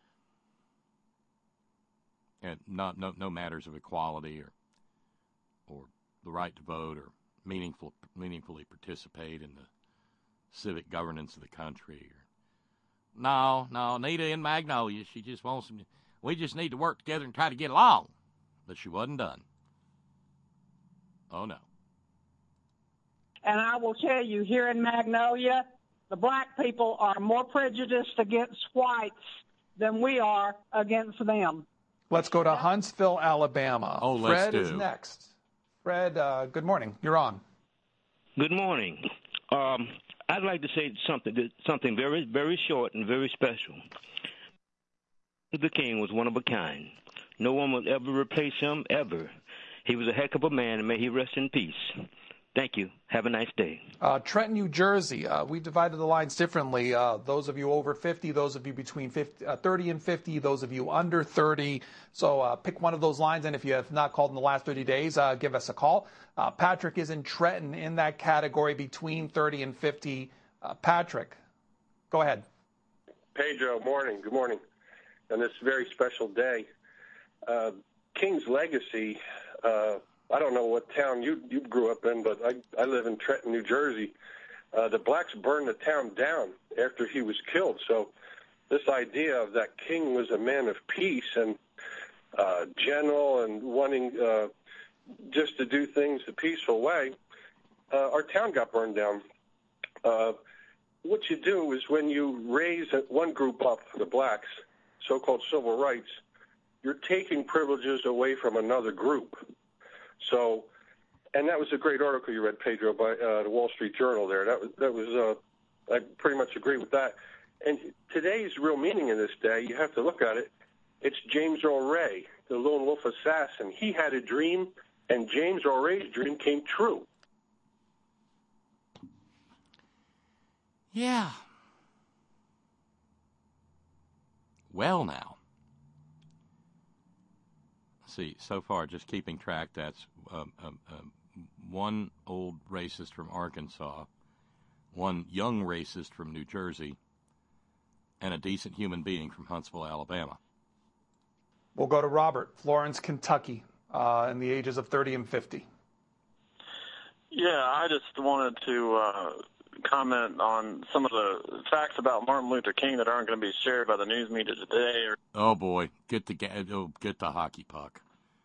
Speaker 3: And not no no matters of equality or or the right to vote or meaningful meaningfully participate in the civic governance of the country. Or, no, no, Nita in Magnolia, she just wants them. We just need to work together and try to get along. But she wasn't done. Oh, no.
Speaker 5: And I will tell you, here in Magnolia, the black people are more prejudiced against whites than we are against them.
Speaker 4: Let's go to Huntsville, Alabama.
Speaker 3: Oh, let's
Speaker 4: Fred
Speaker 3: do.
Speaker 4: is next. Fred, uh, good morning. You're on.
Speaker 6: Good morning. Um, I'd like to say something something very, very short and very special. Luther King was one of a kind. No one will ever replace him, ever. He was a heck of a man, and may he rest in peace. Thank you. Have a nice day.
Speaker 4: Uh, Trenton, New Jersey. Uh, we divided the lines differently. Uh, those of you over fifty, those of you between fifty, uh, thirty and fifty, those of you under thirty. So uh, pick one of those lines, and if you have not called in the last thirty days, uh, give us a call. Uh, Patrick is in Trenton in that category between thirty and fifty. Uh, Patrick, go ahead.
Speaker 7: Pedro, morning. Good morning. On this very special day. Uh, King's legacy, uh, I don't know what town you, you grew up in, but I, I live in Trenton, New Jersey. Uh, the blacks burned the town down after he was killed. So this idea of that King was a man of peace and uh, gentle and wanting uh, just to do things the peaceful way, uh, our town got burned down. Uh, what you do is when you raise one group up, the blacks, so-called civil rights, you're taking privileges away from another group. So, and that was a great article you read, Pedro, by uh, the Wall Street Journal there. That was, that was uh, I pretty much agree with that. And today's real meaning in this day, you have to look at it, it's James Earl Ray, the lone wolf assassin. He had a dream, and James Earl Ray's dream came true.
Speaker 3: Yeah. Well, now. See, so far, just keeping track, that's um, um, um, one old racist from Arkansas, one young racist from New Jersey, and a decent human being from Huntsville, Alabama.
Speaker 4: We'll go to Robert, Florence, Kentucky, uh, in the ages of thirty and fifty.
Speaker 8: Yeah, I just wanted to uh, comment on some of the facts about Martin Luther King that aren't going to be shared by the news media today. Or
Speaker 3: oh boy, get the oh, get the hockey puck.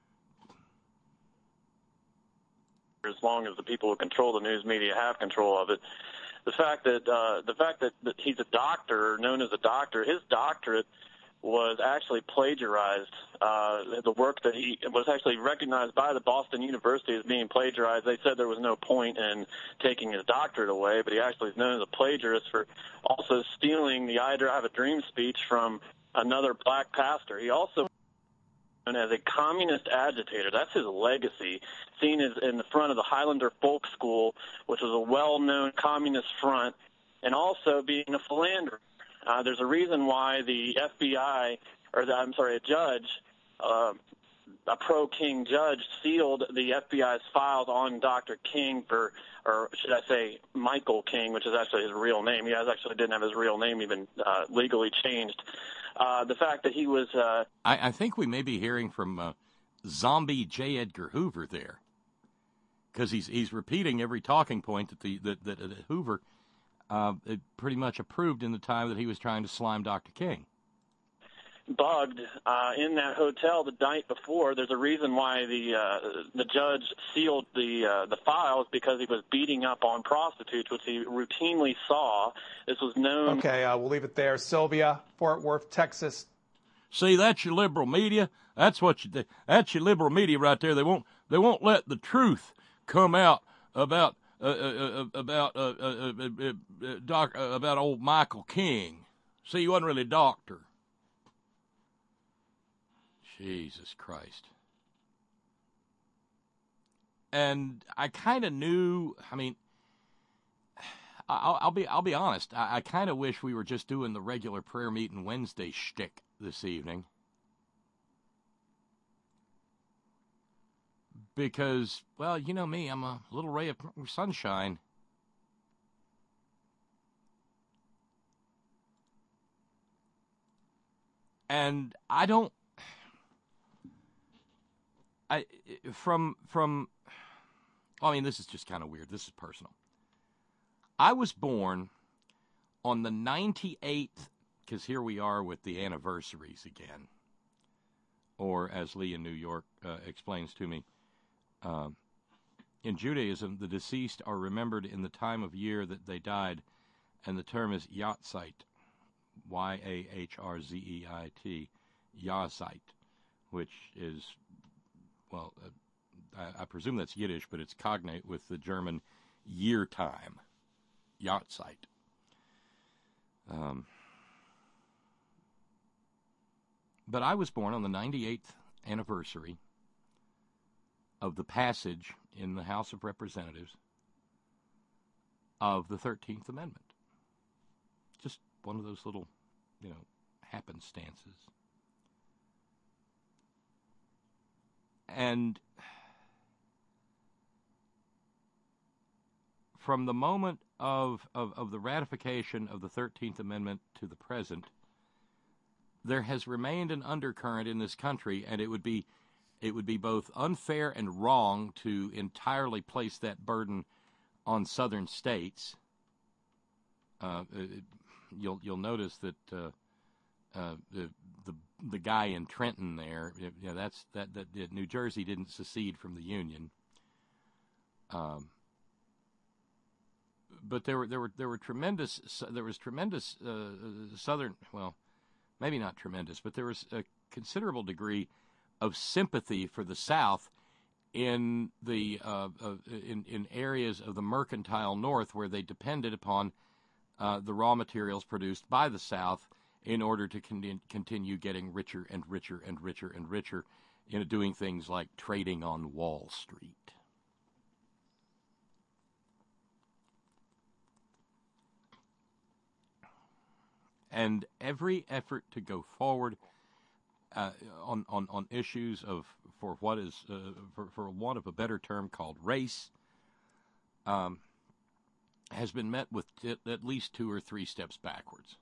Speaker 8: As long as the people who control the news media have control of it. The fact that uh, the fact that, that he's a doctor, known as a doctor, his doctorate was actually plagiarized. Uh, the work that he was actually recognized by the Boston University as being plagiarized. They said there was no point in taking his doctorate away, but he actually is known as a plagiarist for also stealing the I Have a Dream speech from another black pastor. He also known as a communist agitator. That's his legacy, seen as in the front of the Highlander Folk School, which was a well-known communist front, and also being a philanderer. Uh, there's a reason why the F B I, or the, I'm sorry, a judge, uh, a pro-King judge, sealed the F B I's files on Doctor King for, or should I say Michael King, which is actually his real name. He has actually didn't have his real name even uh, legally changed. Uh, the fact that he was... Uh,
Speaker 3: I, I think we may be hearing from uh, zombie J. Edgar Hoover there, because he's he's repeating every talking point that the that, that, that Hoover uh, pretty much approved in the time that he was trying to slime Doctor King.
Speaker 8: Bugged uh, in that hotel the night before. There's a reason why the uh, the judge sealed the uh, the files, because he was beating up on prostitutes, which he routinely saw. This was known.
Speaker 4: Okay, uh, we'll leave it there. Sylvia, Fort Worth, Texas.
Speaker 3: See, that's your liberal media. That's what you. That's your liberal media right there. They won't. They won't let the truth come out about uh, uh, about uh, uh, uh, uh, uh, doc, uh, about old Michael King. See, he wasn't really a doctor. Jesus Christ. And I kind of knew, I mean, I'll, I'll be I'll be honest, I, I kind of wish we were just doing the regular prayer meeting Wednesday shtick this evening. Because, well, you know me, I'm a little ray of sunshine. And I don't, I, from, from, well, I mean, this is just kind of weird. This is personal. I was born on the ninety-eighth, because here we are with the anniversaries again. Or, as Lee in New York uh, explains to me, uh, in Judaism, the deceased are remembered in the time of year that they died, and the term is Yahrzeit, Y A H R Z E I T, Yahrzeit, which is, well, uh, I, I presume that's Yiddish, but it's cognate with the German year time, Yahrzeit. Um, but I was born on the ninety-eighth anniversary of the passage in the House of Representatives of the thirteenth Amendment. Just one of those little, you know, happenstances. And from the moment of, of, of the ratification of the thirteenth Amendment to the present, there has remained an undercurrent in this country, and it would be it would be both unfair and wrong to entirely place that burden on southern states. Uh, it, you'll you'll notice that uh, uh, the the the guy in Trenton there, you know, that's that, that that New Jersey didn't secede from the Union. Um, but there were there were there were tremendous there was tremendous uh, southern, well, maybe not tremendous, but there was a considerable degree of sympathy for the South in the uh, uh, in, in areas of the mercantile North where they depended upon uh, the raw materials produced by the South in order to con- continue getting richer and richer and richer and richer in doing things like trading on Wall Street. And every effort to go forward uh, on, on, on issues of, for what is, uh, for, for want of a better term, called race, um, has been met with t- at least two or three steps backwards.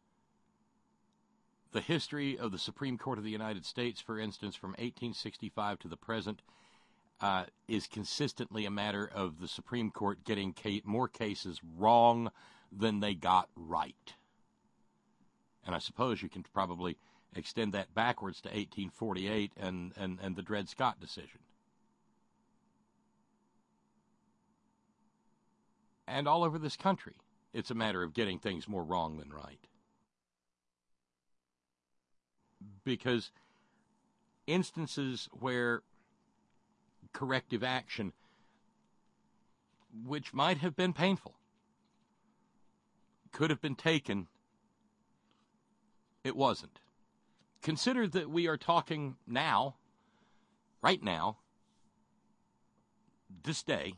Speaker 3: The history of the Supreme Court of the United States, for instance, from eighteen sixty-five to the present, uh, is consistently a matter of the Supreme Court getting ca- more cases wrong than they got right. And I suppose you can probably extend that backwards to eighteen forty-eight and, and, and the Dred Scott decision. And all over this country, it's a matter of getting things more wrong than right. Because instances where corrective action, which might have been painful, could have been taken, it wasn't. Consider that we are talking now, right now, this day,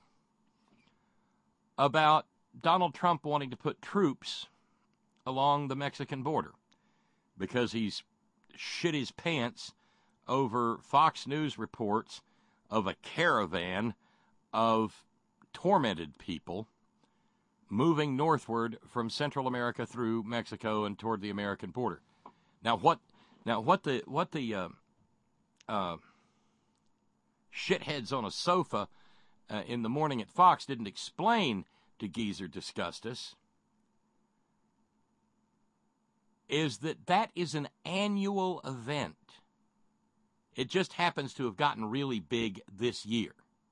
Speaker 3: about Donald Trump wanting to put troops along the Mexican border because he's shit his pants over Fox News reports of a caravan of tormented people moving northward from Central America through Mexico and toward the American border. Now what? Now what the what the uh, uh, shitheads on a sofa uh, in the morning at Fox didn't explain to Geezer Disgustus is that that is an annual event. It just happens to have gotten really big this year.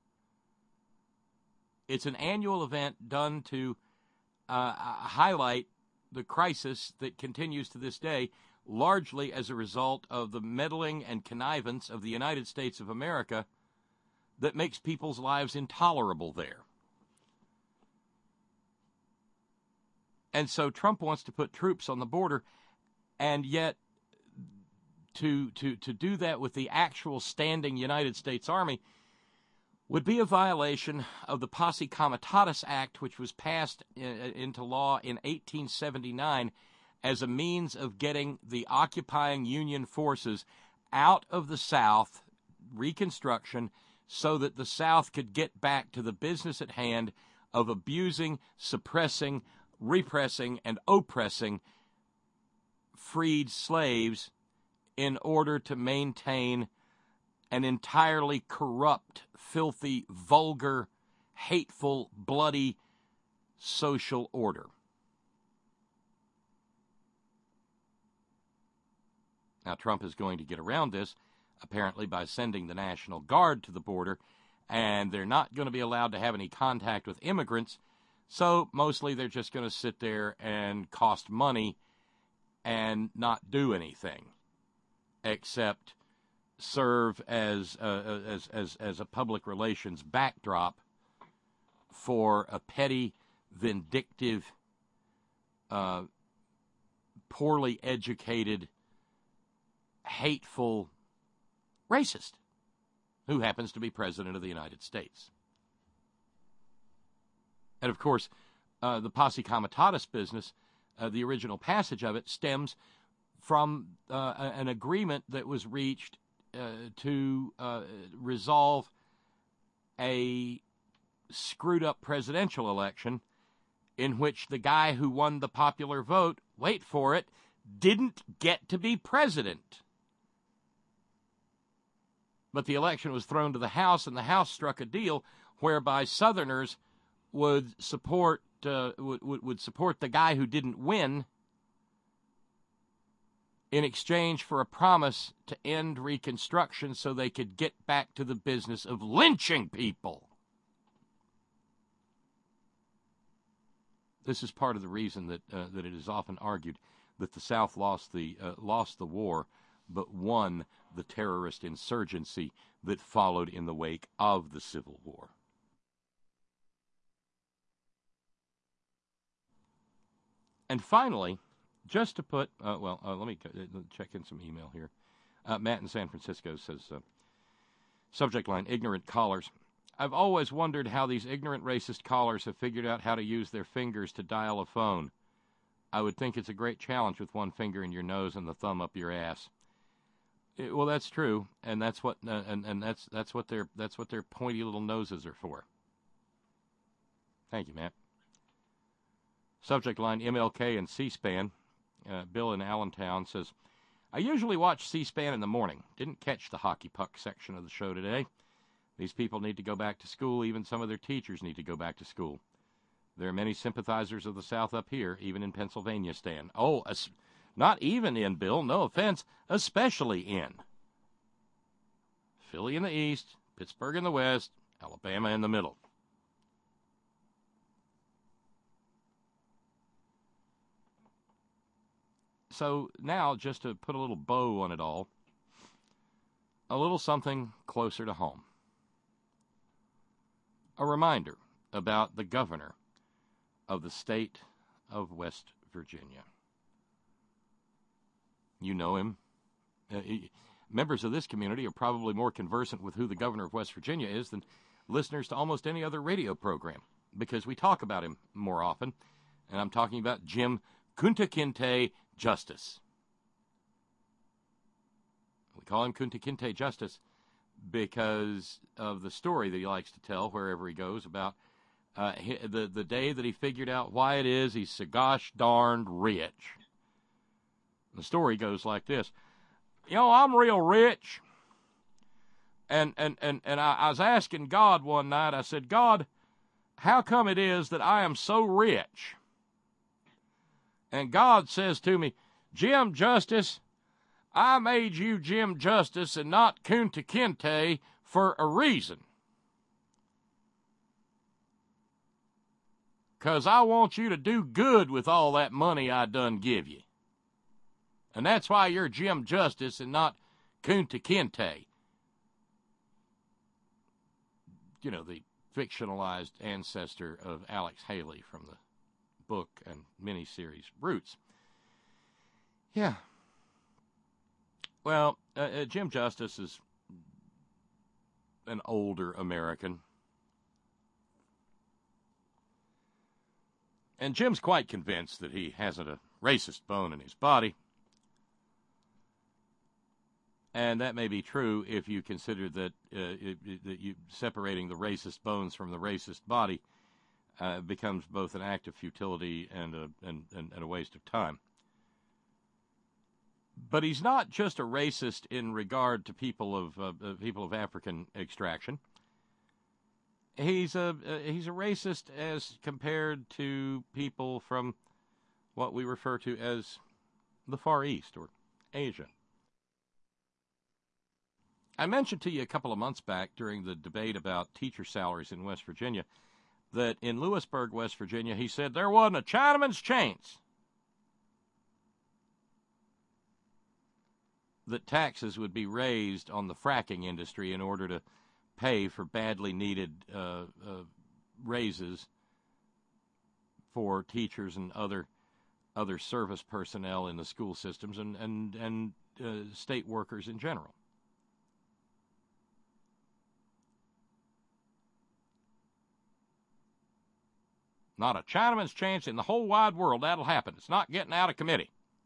Speaker 3: It's an annual event done to uh, highlight the crisis that continues to this day, largely as a result of the meddling and connivance of the United States of America that makes people's lives intolerable there. And so Trump wants to put troops on the border, and yet to to to do that with the actual standing United States Army would be a violation of the Posse Comitatus Act, which was passed in, into law in eighteen seventy-nine as a means of getting the occupying Union forces out of the South, Reconstruction, so that the South could get back to the business at hand of abusing, suppressing, repressing, and oppressing freed slaves in order to maintain an entirely corrupt, filthy, vulgar, hateful, bloody social order. Now, Trump is going to get around this, apparently, by sending the National Guard to the border, and they're not going to be allowed to have any contact with immigrants, so mostly they're just going to sit there and cost money and not do anything except serve as uh, as as as a public relations backdrop for a petty, vindictive, uh, poorly educated, hateful racist who happens to be president of the United States. And of course, uh, the Posse Comitatus business, uh, the original passage of it, stems from uh, an agreement that was reached uh, to uh, resolve a screwed-up presidential election in which the guy who won the popular vote, wait for it, didn't get to be president. But the election was thrown to the House, and the House struck a deal whereby Southerners would support uh, would, would support the guy who didn't win in exchange for a promise to end Reconstruction so they could get back to the business of lynching people. This is part of the reason that uh, that it is often argued that the South lost the uh, lost the war but won the terrorist insurgency that followed in the wake of the Civil War. And finally, just to put, uh, well, uh, let me check in some email here. Uh, Matt in San Francisco says, uh, subject line, ignorant callers. I've always wondered how these ignorant racist callers have figured out how to use their fingers to dial a phone. I would think it's a great challenge with one finger in your nose and the thumb up your ass. It, well, that's true, and that's what uh, and and that's that's what their that's what their pointy little noses are for. Thank you, Matt. Subject line, M L K and C-SPAN. Uh, Bill in Allentown says, I usually watch C-SPAN in the morning. Didn't catch the hockey puck section of the show today. These people need to go back to school. Even some of their teachers need to go back to school. There are many sympathizers of the South up here, even in Pennsylvania, Stan. Oh, as, not even in, Bill. No offense. Especially in. Philly in the east, Pittsburgh in the west, Alabama in the middle. So now, just to put a little bow on it all, a little something closer to home. A reminder about the governor of the state of West Virginia. You know him. Uh, he, members of this community are probably more conversant with who the governor of West Virginia is than listeners to almost any other radio program, because we talk about him more often, and I'm talking about Jim Kunta Kinte Justice. We call him Kunta Kinte Justice because of the story that he likes to tell wherever he goes about uh, the, the day that he figured out why it is he's so gosh darned rich. The story goes like this. You know, I'm real rich. And, and, and, and I, I was asking God one night, I said, God, how come it is that I am so rich? And God says to me, Jim Justice, I made you Jim Justice and not Kunta Kinte for a reason. Because I want you to do good with all that money I done give you. And that's why you're Jim Justice and not Kunta Kinte. You know, the fictionalized ancestor of Alex Haley from the book and miniseries Roots. Yeah. Well, uh, uh, Jim Justice is an older American. And Jim's quite convinced that he hasn't a racist bone in his body. And that may be true if you consider that, uh, it, it, that you separating the racist bones from the racist body Uh, becomes both an act of futility and a, and, and, and a waste of time. But he's not just a racist in regard to people of uh, uh, people of African extraction. He's a uh, he's a racist as compared to people from what we refer to as the Far East or Asia. I mentioned to you a couple of months back during the debate about teacher salaries in West Virginia that in Lewisburg, West Virginia, he said there wasn't a Chinaman's chance that taxes would be raised on the fracking industry in order to pay for badly needed uh, uh, raises for teachers and other other service personnel in the school systems and, and, and uh, state workers in general. Not a Chinaman's chance in the whole wide world that'll happen. It's not getting out of committee.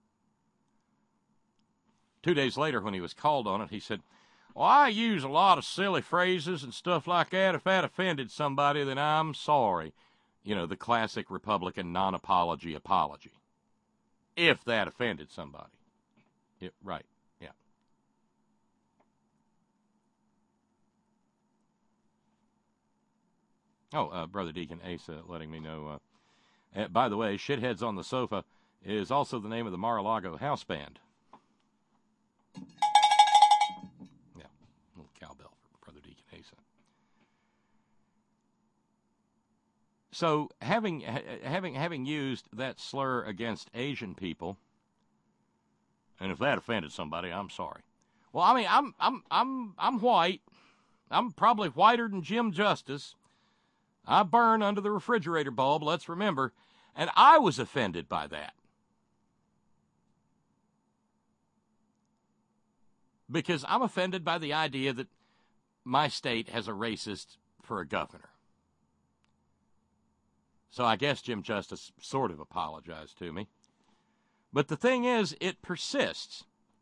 Speaker 3: Two days later, when he was called on it, he said, well, I use a lot of silly phrases and stuff like that. If that offended somebody, then I'm sorry. You know, the classic Republican non-apology apology. If that offended somebody. Yeah, right, yeah. Oh, uh, Brother Deacon Asa letting me know. Uh, uh, by the way, Shitheads on the Sofa is also the name of the Mar-a-Lago house band. Yeah, a little cowbell for Brother Deacon Asa. So, having having having used that slur against Asian people, and if that offended somebody, I'm sorry. Well, I mean, I'm I'm I'm I'm white. I'm probably whiter than Jim Justice. I burn under the refrigerator bulb, let's remember, and I was offended by that. Because I'm offended by the idea that my state has a racist for a governor. So I guess Jim Justice sort of apologized to me. But the thing is, it persists.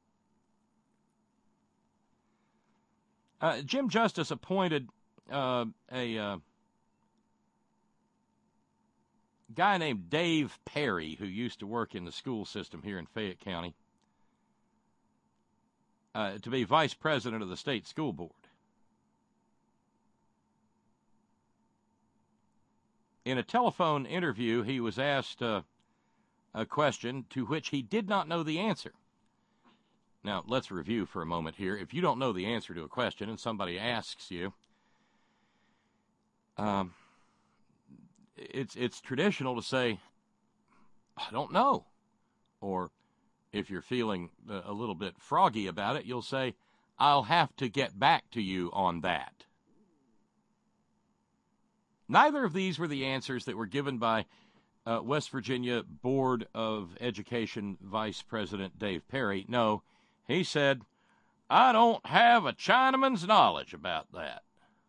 Speaker 3: Uh, Jim Justice appointed uh, a uh, guy named Dave Perry, who used to work in the school system here in Fayette County, uh, to be vice president of the state school board. In a telephone interview, he was asked uh, a question to which he did not know the answer. Now, let's review for a moment here. If you don't know the answer to a question and somebody asks you, um, it's it's traditional to say, I don't know. Or if you're feeling a little bit froggy about it, you'll say, I'll have to get back to you on that. Neither of these were the answers that were given by uh, West Virginia Board of Education Vice President Dave Perry. No, he said, I don't have a Chinaman's knowledge about that.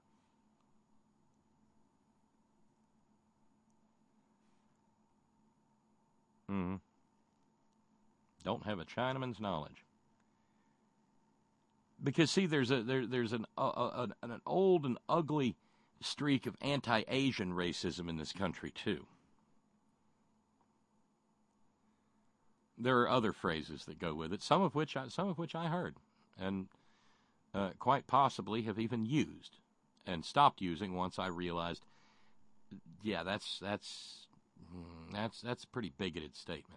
Speaker 3: Mm-hmm. Don't have a Chinaman's knowledge. Because, see, there's a there, there's an, uh, an an old and ugly streak of anti-Asian racism in this country, too. There are other phrases that go with it, some of which I, some of which I heard, and uh, quite possibly have even used, and stopped using once I realized, yeah, that's that's that's that's a pretty bigoted statement.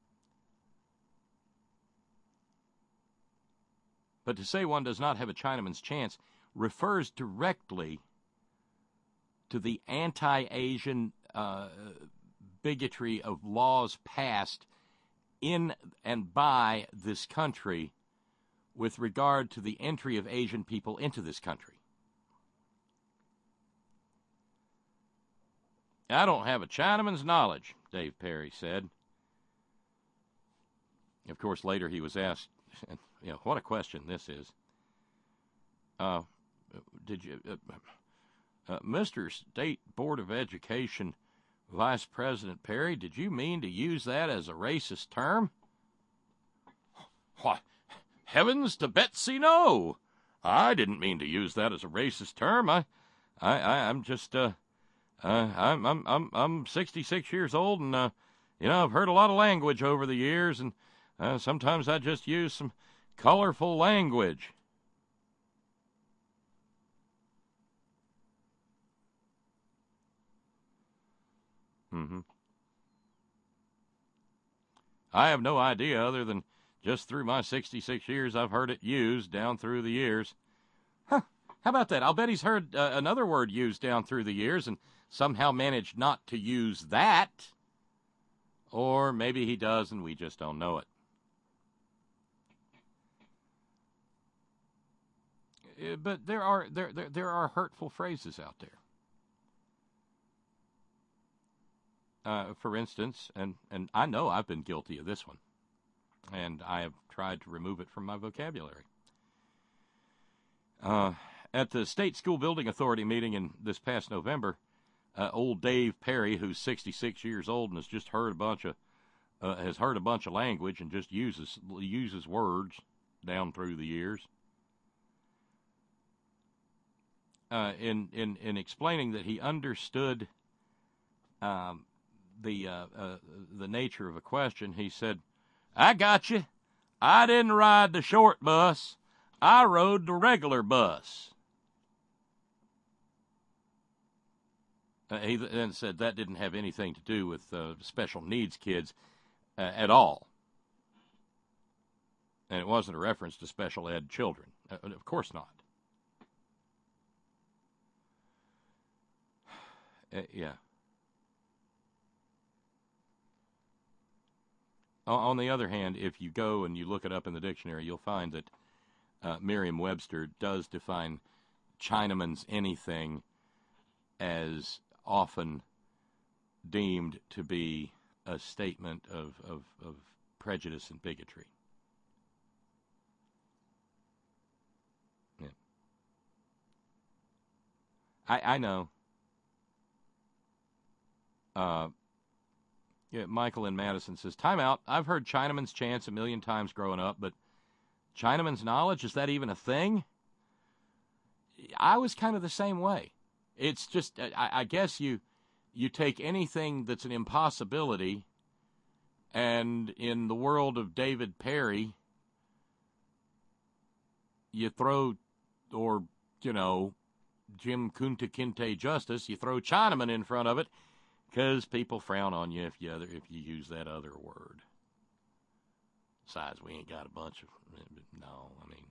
Speaker 3: But to say one does not have a Chinaman's chance refers directly to the anti-Asian uh, bigotry of laws passed in and by this country with regard to the entry of Asian people into this country. I don't have a Chinaman's knowledge, Dave Perry said. Of course, later he was asked, you know, what a question this is. Uh, did you... Uh, Uh, Mister State Board of Education Vice President Perry, did you mean to use that as a racist term? Why, heavens to Betsy, no! I didn't mean to use that as a racist term. I, I, I I'm just, uh, uh, I'm, I'm, I'm, I'm sixty-six years old, and uh, you know, I've heard a lot of language over the years, and uh, sometimes I just use some colorful language. Mm-hmm. I have no idea other than just through my sixty-six years I've heard it used down through the years. Huh. How about that? I'll bet he's heard uh, another word used down through the years and somehow managed not to use that. Or maybe he does and we just don't know it. Uh, but there are there, there there are hurtful phrases out there. Uh, for instance, and, and I know I've been guilty of this one, and I have tried to remove it from my vocabulary. Uh, at the State School Building Authority meeting in this past November, uh, old Dave Perry, who's sixty-six years old and has just heard a bunch of uh, has heard a bunch of language and just uses uses words down through the years, uh, in in in explaining that he understood. Um, the uh, uh, the nature of a question, he said, I got you. I didn't ride the short bus. I rode the regular bus. Uh, he then said that didn't have anything to do with uh, special needs kids uh, at all. And it wasn't a reference to special ed children. Uh, of course not. Uh, yeah. On the other hand, if you go and you look it up in the dictionary, you'll find that uh, Merriam-Webster does define Chinaman's anything as often deemed to be a statement of, of, of prejudice and bigotry. Yeah. I, I know. Uh, yeah, Michael in Madison says, time out. I've heard Chinaman's chants a million times growing up, but Chinaman's knowledge, is that even a thing? I was kind of the same way. It's just, I, I guess you you take anything that's an impossibility, and in the world of David Perry, you throw, or, you know, Jim Kunta Kinte Justice, you throw Chinaman in front of it, because people frown on you if you other if you use that other word. Besides, we ain't got a bunch of, no, I mean,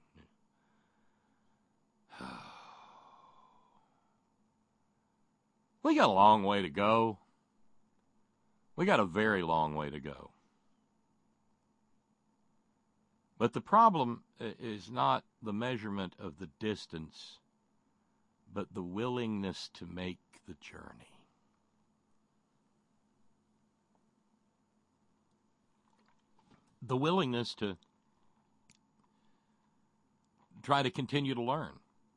Speaker 3: we got a long way to go. We got a very long way to go. But the problem is not the measurement of the distance, but the willingness to make the journey. The willingness to try to continue to learn.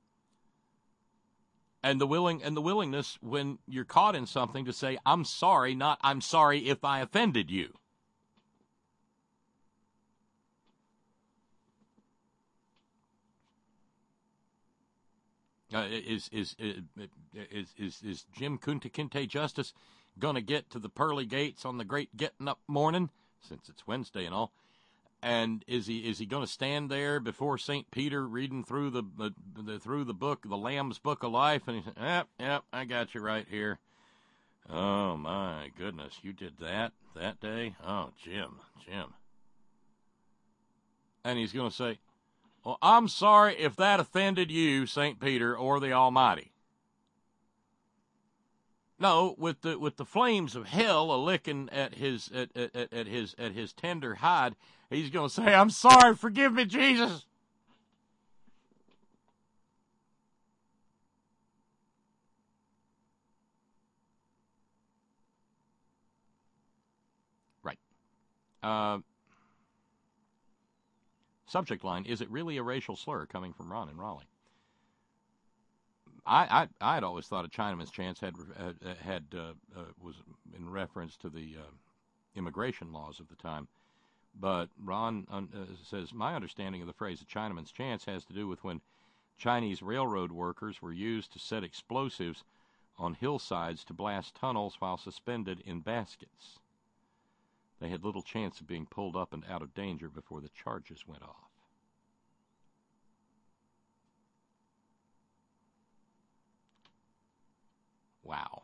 Speaker 3: And the willing and the willingness when you're caught in something to say, I'm sorry, not I'm sorry if I offended you. Uh, is, is, is, is, is, is Jim Kunta Kinte Justice going to get to the pearly gates on the great getting up morning, since it's Wednesday and all? And is he is he going to stand there before Saint Peter reading through the, the, the through the book, the Lamb's Book of Life, and he said, "Yep, yep, I got you right here." Oh my goodness, you did that that day? Oh, Jim, Jim. And he's going to say, "Well, I'm sorry if that offended you, Saint Peter, or the Almighty." No, with the with the flames of hell a licking at his at, at, at his at his tender hide, he's going to say, "I'm sorry, forgive me, Jesus." Right. Uh, subject line: is it really a racial slur coming from Ron in Raleigh? I, I I had always thought a Chinaman's chance had had, had uh, uh, was in reference to the uh, immigration laws of the time, but Ron uh, says my understanding of the phrase "a Chinaman's chance" has to do with when Chinese railroad workers were used to set explosives on hillsides to blast tunnels while suspended in baskets. They had little chance of being pulled up and out of danger before the charges went off. Wow.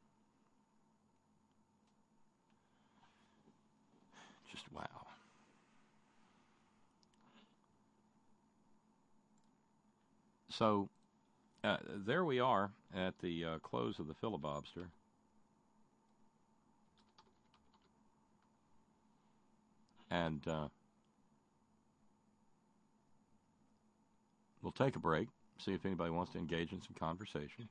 Speaker 3: Just wow. So, uh, there we are at the uh, close of the filibuster. And uh, we'll take a break, see if anybody wants to engage in some conversation.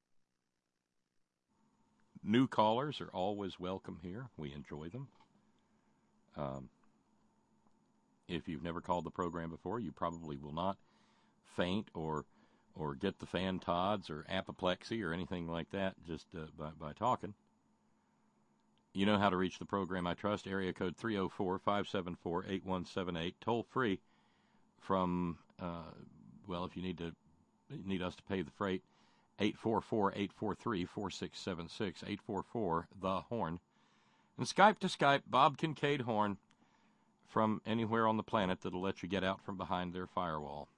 Speaker 3: New callers are always welcome here. We enjoy them. Um, if you've never called the program before, you probably will not faint or or get the fan tods or apoplexy or anything like that just uh, by, by talking. You know how to reach the program, I trust. Area code three oh four, five seven four, eight one seven eight. Toll free from, uh, well, if you need to need us to pay the freight, eight four four, eight four three, four six seven six, eight four four, the horn. And Skype to Skype, Bob Kincaid Horn, from anywhere on the planet that'll let you get out from behind their firewall.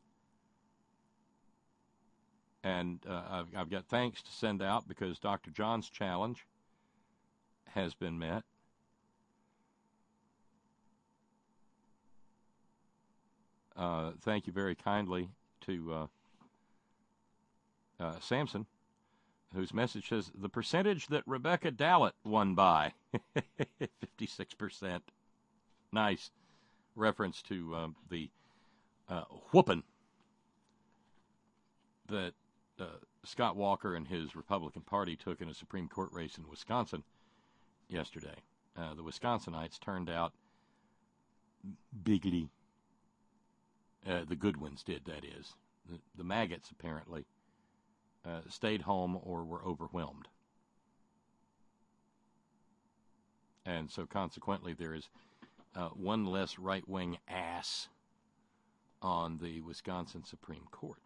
Speaker 3: And uh, I've, I've got thanks to send out because Doctor John's challenge has been met. Uh, thank you very kindly to uh, uh, Samson, whose message says, the percentage that Rebecca Dallett won by, fifty-six percent. nice reference to uh, the uh, whooping that uh, Scott Walker and his Republican Party took in a Supreme Court race in Wisconsin yesterday. Uh, the Wisconsinites turned out bigly. Uh, the good ones did, that is. The, the maggots, apparently, uh, stayed home or were overwhelmed. And so, consequently, there is uh, one less right-wing ass on the Wisconsin Supreme Court.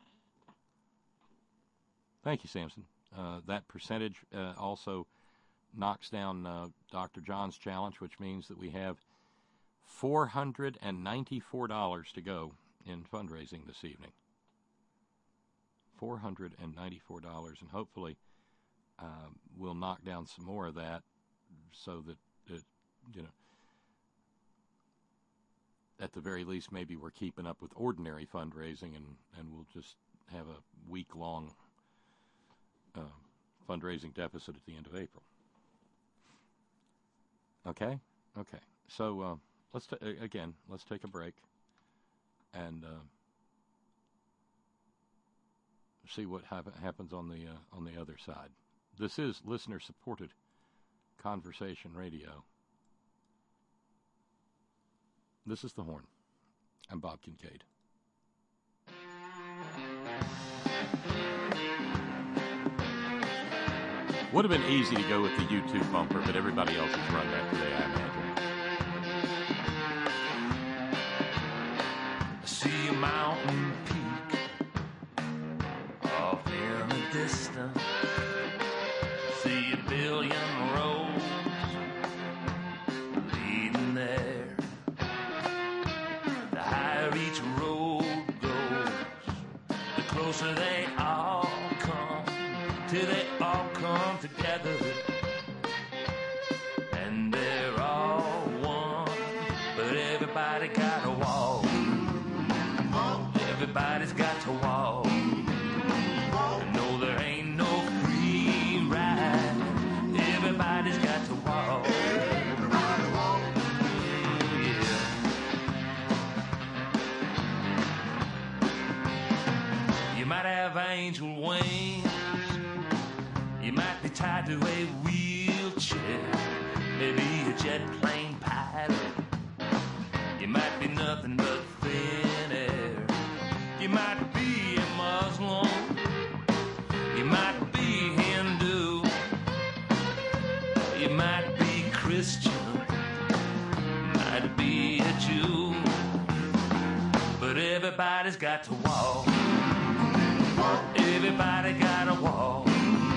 Speaker 3: Thank you, Samson. Uh, that percentage uh, also knocks down uh, Doctor John's challenge, which means that we have four hundred ninety-four dollars to go in fundraising this evening. four hundred ninety-four dollars, and hopefully uh, we'll knock down some more of that so that, that, you know, at the very least, maybe we're keeping up with ordinary fundraising, and, and we'll just have a week-long uh, fundraising deficit at the end of April. Okay? Okay. So, uh, let's ta- again, let's take a break and uh, see what ha- happens on the uh, on the other side. This is listener-supported conversation radio. This is The Horn. I'm Bob Kincaid. Would have been easy to go with the YouTube bumper, but everybody else has run that today, I imagine.
Speaker 1: I see a mountain peak off in the distance. See a billion roads leading there. The higher each road goes, the closer they all come, till they all come together. And they're all one, but everybody got a walk. Everybody's got to walk. No, there ain't no free ride. Everybody's got to walk. Everybody walk. Yeah. You might have angel wings. You might be tied to a wheelchair. Maybe a jet plane pilot. You might be nothing but thin air. You might be a Muslim. You might be Hindu. You might be Christian. Might be a Jew. But everybody's got to walk. Everybody gotta walk.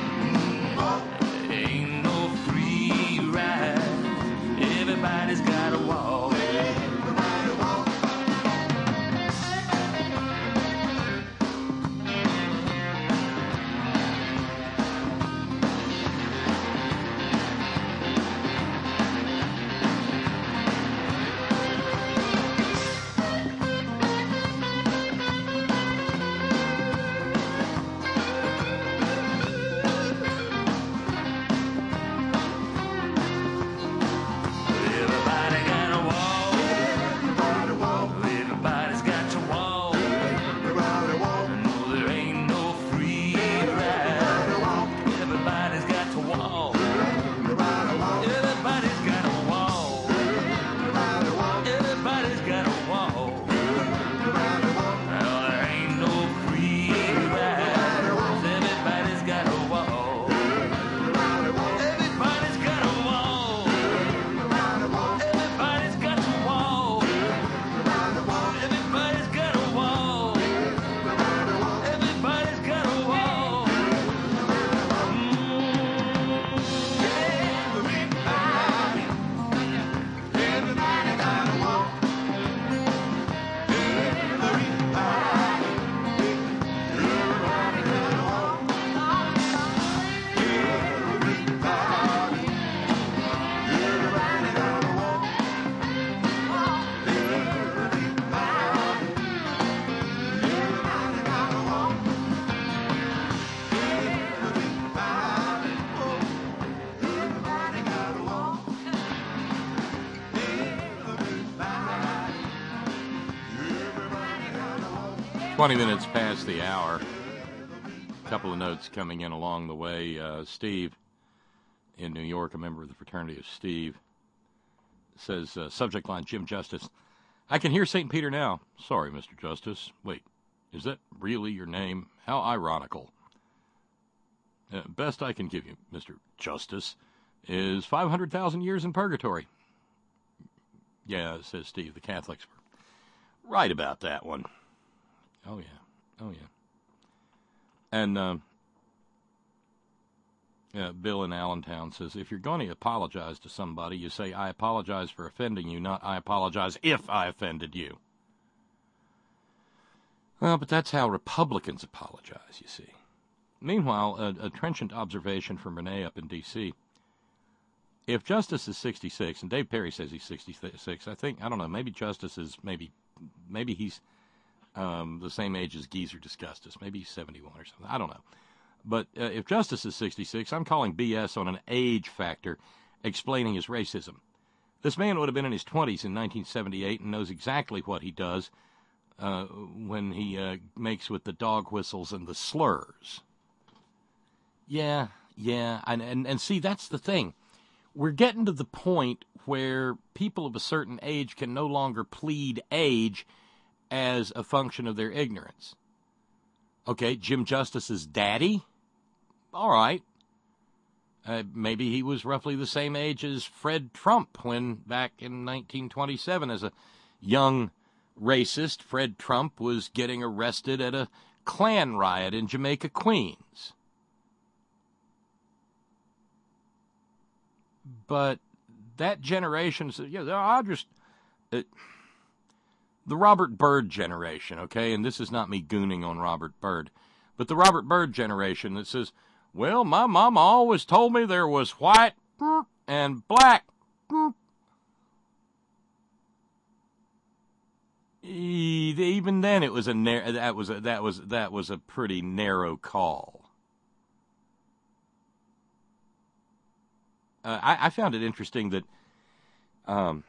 Speaker 1: Ain't no free ride. Everybody's gotta walk. Everybody walk.
Speaker 3: twenty minutes past the hour. A couple of notes coming in along the way. Uh, Steve in New York, a member of the fraternity of Steve, says, uh, subject line, Jim Justice. I can hear Saint Peter now. Sorry, Mister Justice. Wait, is that really your name? How ironical. Uh, best I can give you, Mister Justice, is five hundred thousand years in purgatory. Yeah, says Steve, the Catholics were right about that one. Oh, yeah. Oh, yeah. And uh, uh, Bill in Allentown says, if you're going to apologize to somebody, you say, I apologize for offending you, not I apologize if I offended you. Well, but that's how Republicans apologize, you see. Meanwhile, a, a trenchant observation from Renee up in D C If Justice is sixty-six, and Dave Perry says he's sixty-six, I think, I don't know, maybe Justice is, maybe, maybe he's um, the same age as Geezer Disgustus. Maybe he's seventy-one or something. I don't know. But uh, if Justice is sixty-six, I'm calling B S on an age factor explaining his racism. This man would have been in his twenties in nineteen seventy-eight and knows exactly what he does uh, when he uh, makes with the dog whistles and the slurs. Yeah, yeah, and, and, and see, that's the thing. We're getting to the point where people of a certain age can no longer plead age as a function of their ignorance. Okay, Jim Justice's daddy? All right. Uh, maybe he was roughly the same age as Fred Trump when, back in nineteen twenty-seven, as a young racist, Fred Trump was getting arrested at a Klan riot in Jamaica, Queens. But that generation, yeah, I just, it, the Robert Byrd generation, okay, and this is not me gooning on Robert Byrd, but the Robert Byrd generation that says, well, my mama always told me there was white and black. Even then, it was a that was a, that was that was a pretty narrow call. Uh, I, I found it interesting that um,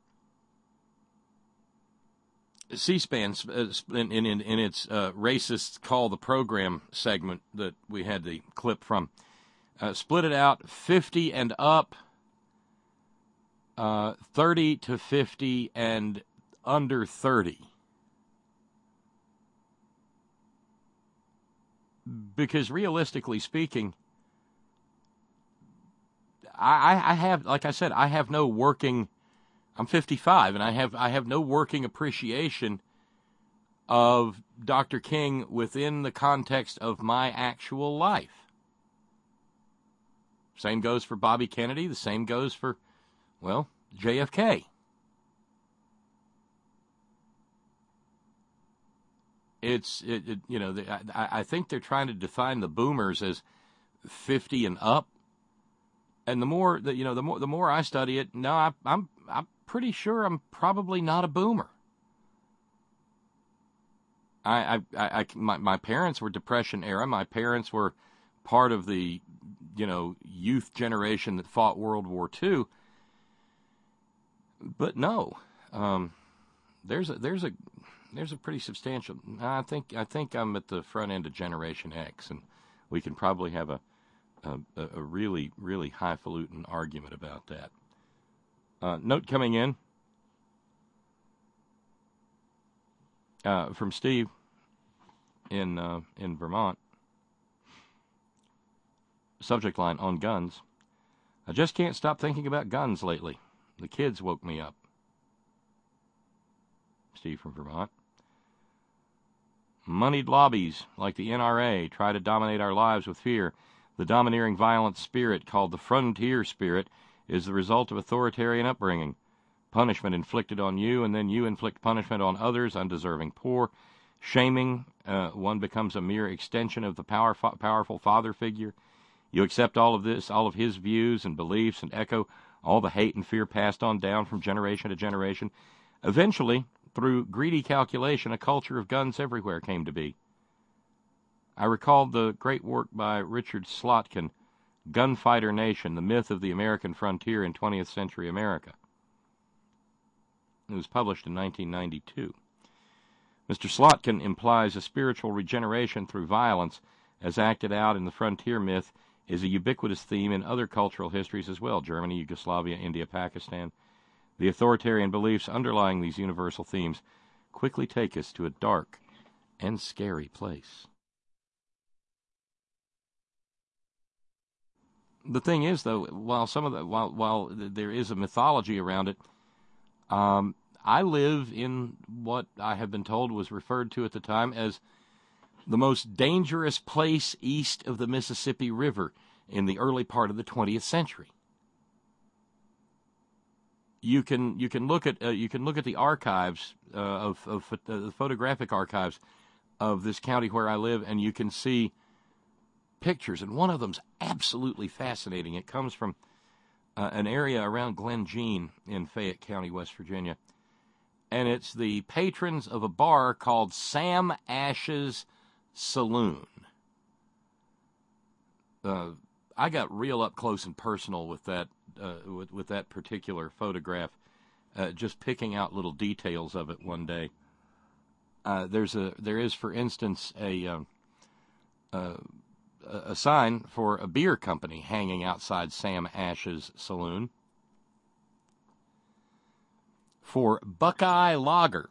Speaker 3: C-SPAN, uh, in, in, in its uh, Racists Call the Program segment that we had the clip from, uh, split it out fifty and up, uh, thirty to fifty, and under thirty. Because realistically speaking, I, I have, like I said, I have no working, I'm fifty-five, and I have I have no working appreciation of Doctor King within the context of my actual life. Same goes for Bobby Kennedy. The same goes for, well, J F K. It's, it, it, you know, the, I, I think they're trying to define the boomers as fifty and up. And the more that, you know, the more the more I study it, no, I, I'm I'm pretty sure I'm probably not a boomer. I, I, I my my parents were Depression era. My parents were part of the, you know, youth generation that fought World War Two. But no, um, there's a there's a there's a pretty substantial. I think I think I'm at the front end of Generation X, and we can probably have a. A, a really, really highfalutin argument about that. Uh, note coming in uh, from Steve in uh, in Vermont. Subject line on guns. I just can't stop thinking about guns lately. The kids woke me up. Steve from Vermont. Moneyed lobbies like the N R A try to dominate our lives with fear. The domineering violent spirit called the frontier spirit is the result of authoritarian upbringing. Punishment inflicted on you, and then you inflict punishment on others, undeserving poor. Shaming, uh, one becomes a mere extension of the power, powerful father figure. You accept all of this, all of his views and beliefs, and echo all the hate and fear passed on down from generation to generation. Eventually, through greedy calculation, a culture of guns everywhere came to be. I recalled the great work by Richard Slotkin, Gunfighter Nation, the Myth of the American Frontier in twentieth Century America. It was published in nineteen ninety-two. Mister Slotkin implies a spiritual regeneration through violence, as acted out in the frontier myth, is a ubiquitous theme in other cultural histories as well, Germany, Yugoslavia, India, Pakistan. The authoritarian beliefs underlying these universal themes quickly take us to a dark and scary place. The thing is, though, while some of the while while there is a mythology around it, um, I live in what I have been told was referred to at the time as the most dangerous place east of the Mississippi River in the early part of the twentieth century. You can you can look at uh, you can look at the archives uh, of of uh, the photographic archives of this county where I live, and you can see pictures, and one of them's absolutely fascinating. It comes from uh, an area around Glen Jean in Fayette County, West Virginia, and it's the patrons of a bar called Sam Ash's Saloon. Uh, I got real up close and personal with that uh, with, with that particular photograph, uh, just picking out little details of it one day. Uh, there's a there is, for instance, a uh, uh, a sign for a beer company hanging outside Sam Ash's Saloon for Buckeye Lager.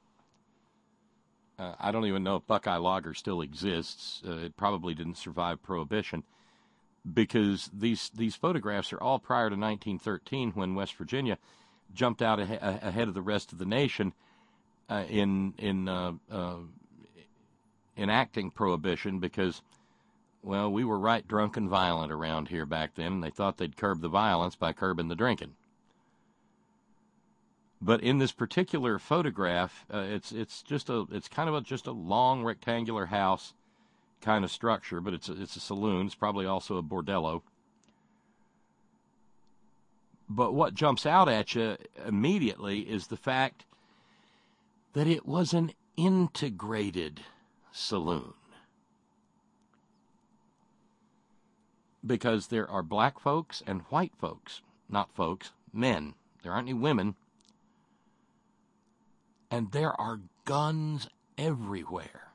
Speaker 3: Uh, I don't even know if Buckeye Lager still exists. Uh, it probably didn't survive Prohibition, because these these photographs are all prior to nineteen thirteen, when West Virginia jumped out ahe- ahead of the rest of the nation uh, in in uh, uh, enacting Prohibition, because, well, we were right drunk and violent around here back then, and they thought they'd curb the violence by curbing the drinking. But in this particular photograph, uh, it's it's just a it's kind of a, just a long rectangular house kind of structure, but it's a, it's a saloon. It's probably also a bordello. But what jumps out at you immediately is the fact that it was an integrated saloon, because there are black folks and white folks, not folks, men. There aren't any women. And there are guns everywhere.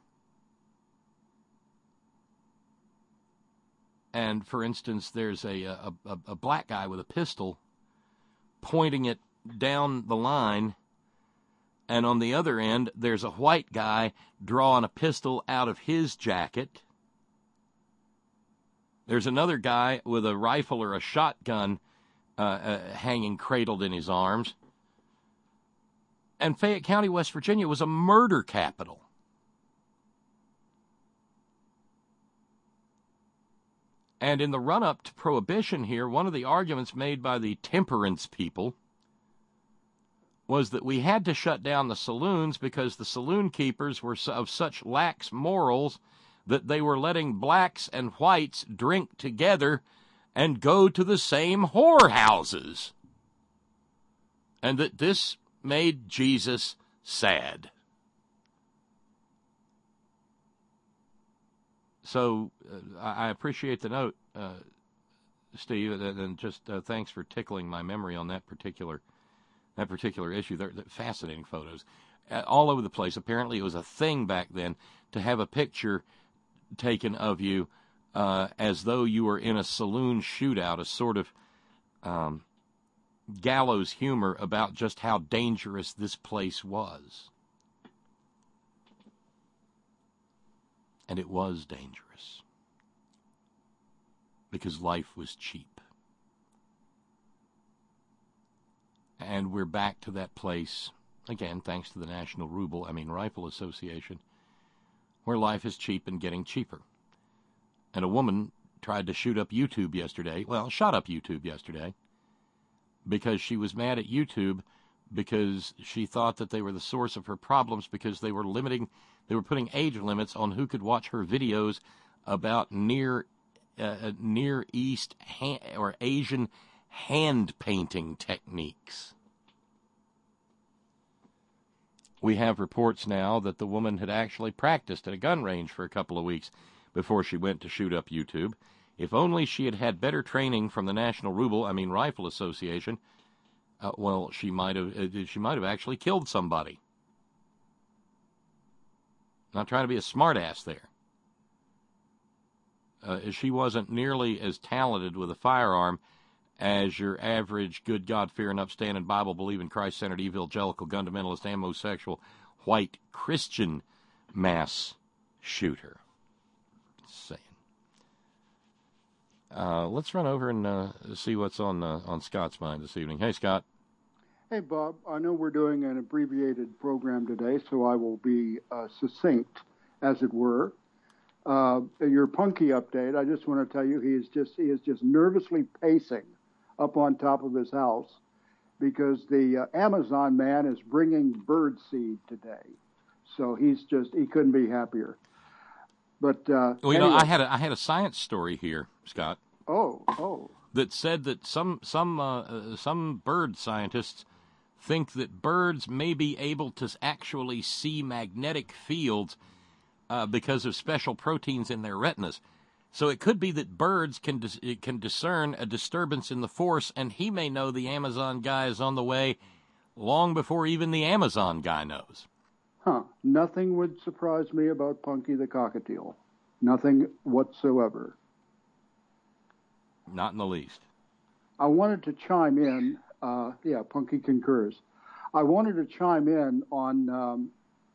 Speaker 3: And, for instance, there's a, a, a, a black guy with a pistol pointing it down the line, and on the other end, there's a white guy drawing a pistol out of his jacket. There's another guy with a rifle or a shotgun uh, uh, hanging cradled in his arms. And Fayette County, West Virginia, was a murder capital. And in the run-up to Prohibition here, one of the arguments made by the temperance people was that we had to shut down the saloons because the saloon keepers were of such lax morals that they were letting blacks and whites drink together and go to the same whorehouses. And that this made Jesus sad. So uh, I appreciate the note, uh, Steve, and just uh, thanks for tickling my memory on that particular that particular issue. They're, they're fascinating photos, uh, all over the place. Apparently, it was a thing back then to have a picture taken of you uh, as though you were in a saloon shootout, a sort of um, gallows humor about just how dangerous this place was. And it was dangerous, because life was cheap. And we're back to that place, again, thanks to the National Ruble, I mean Rifle Association, where life is cheap and getting cheaper. And a woman tried to shoot up YouTube yesterday, well, shot up YouTube yesterday, because she was mad at YouTube because she thought that they were the source of her problems, because they were limiting, they were putting age limits on who could watch her videos about near, uh, Near East ha- or Asian hand painting techniques. We have reports now that the woman had actually practiced at a gun range for a couple of weeks before she went to shoot up YouTube. If only she had had better training from the National Ruble, I mean Rifle Association, uh, well, she might have uh, she might have actually killed somebody. Not trying to be a smartass there. Uh, she wasn't nearly as talented with a firearm as your average good, God-fearing, upstanding, Bible-believing, Christ-centered, evangelical, fundamentalist, homosexual, white Christian mass shooter. Just saying. Uh, let's run over and uh, see what's on uh, on Scott's mind this evening. Hey, Scott.
Speaker 9: Hey, Bob. I know we're doing an abbreviated program today, so I will be uh, succinct, as it were. Uh, your Punky update, I just want to tell you he is just he is just nervously pacing up on top of his house because the uh, Amazon man is bringing bird seed today. So he's just, he couldn't be happier. But uh,
Speaker 3: well, you
Speaker 9: anyway.
Speaker 3: know, I had a I had a science story here, Scott.
Speaker 9: Oh, oh.
Speaker 3: That said that some some uh, uh, some bird scientists think that birds may be able to actually see magnetic fields uh, because of special proteins in their retinas. So it could be that birds can dis- can discern a disturbance in the force, and he may know the Amazon guy is on the way long before even the Amazon guy knows.
Speaker 9: Huh. Nothing would surprise me about Punky the cockatiel. Nothing whatsoever.
Speaker 3: Not in the least.
Speaker 9: I wanted to chime in. Uh, yeah, Punky concurs. I wanted to chime in on um,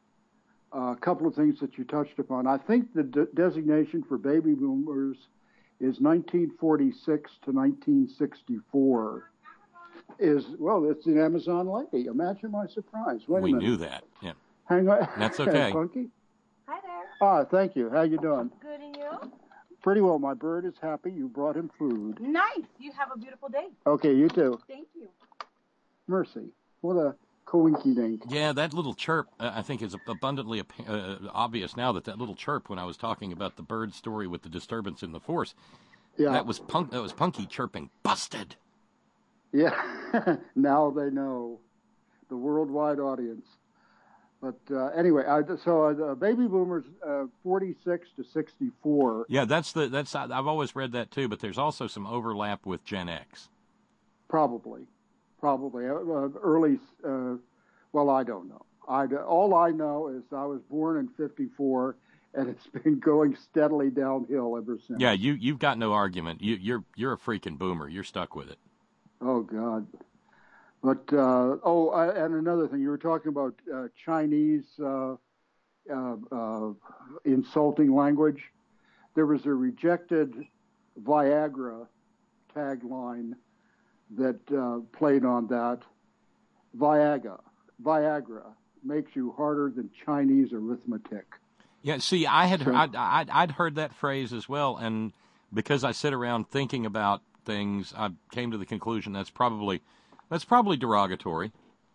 Speaker 9: a couple of things that you touched upon. I think the de- designation for baby boomers is nineteen forty-six to nineteen sixty-four. Is, well, it's an Amazon lady. Imagine my surprise. Wait
Speaker 3: we
Speaker 9: a minute.
Speaker 3: knew that. Yeah.
Speaker 9: Hang on.
Speaker 3: That's okay.
Speaker 9: Punky?
Speaker 10: Hi there.
Speaker 9: Ah, thank you. How you doing?
Speaker 10: Good, and you?
Speaker 9: Pretty well. My bird is happy. You brought him food.
Speaker 10: Nice. You have a beautiful day.
Speaker 9: Okay, you too.
Speaker 10: Thank you.
Speaker 9: Mercy. What a coinky dink.
Speaker 3: Yeah, that little chirp, uh, I think, is abundantly uh, obvious now that that little chirp when I was talking about the bird story with the disturbance in the force,
Speaker 9: Yeah.
Speaker 3: that was punk. That was Punky chirping. Busted.
Speaker 9: Yeah. Now they know. The worldwide audience. But uh, anyway, I, so uh, baby boomers, uh, forty-six to sixty-four.
Speaker 3: Yeah, that's the that's. I've always read that too, but there's also some overlap with Gen X.
Speaker 9: Probably, probably uh, uh, early. Uh, well, I don't know. I all I know is I was born in fifty-four, and it's been going steadily downhill ever since.
Speaker 3: Yeah, you you've got no argument. You, you're you're a freaking boomer. You're stuck with it.
Speaker 9: Oh God. But, uh, oh, uh, and another thing, you were talking about uh, Chinese uh, uh, uh, insulting language. There was a rejected Viagra tagline that uh, played on that. Viagra, Viagra makes you harder than Chinese arithmetic.
Speaker 3: Yeah, see, I had
Speaker 9: So-
Speaker 3: I'd, I'd, I'd heard that phrase as well, and because I sit around thinking about things, I came to the conclusion that's probably that's probably derogatory.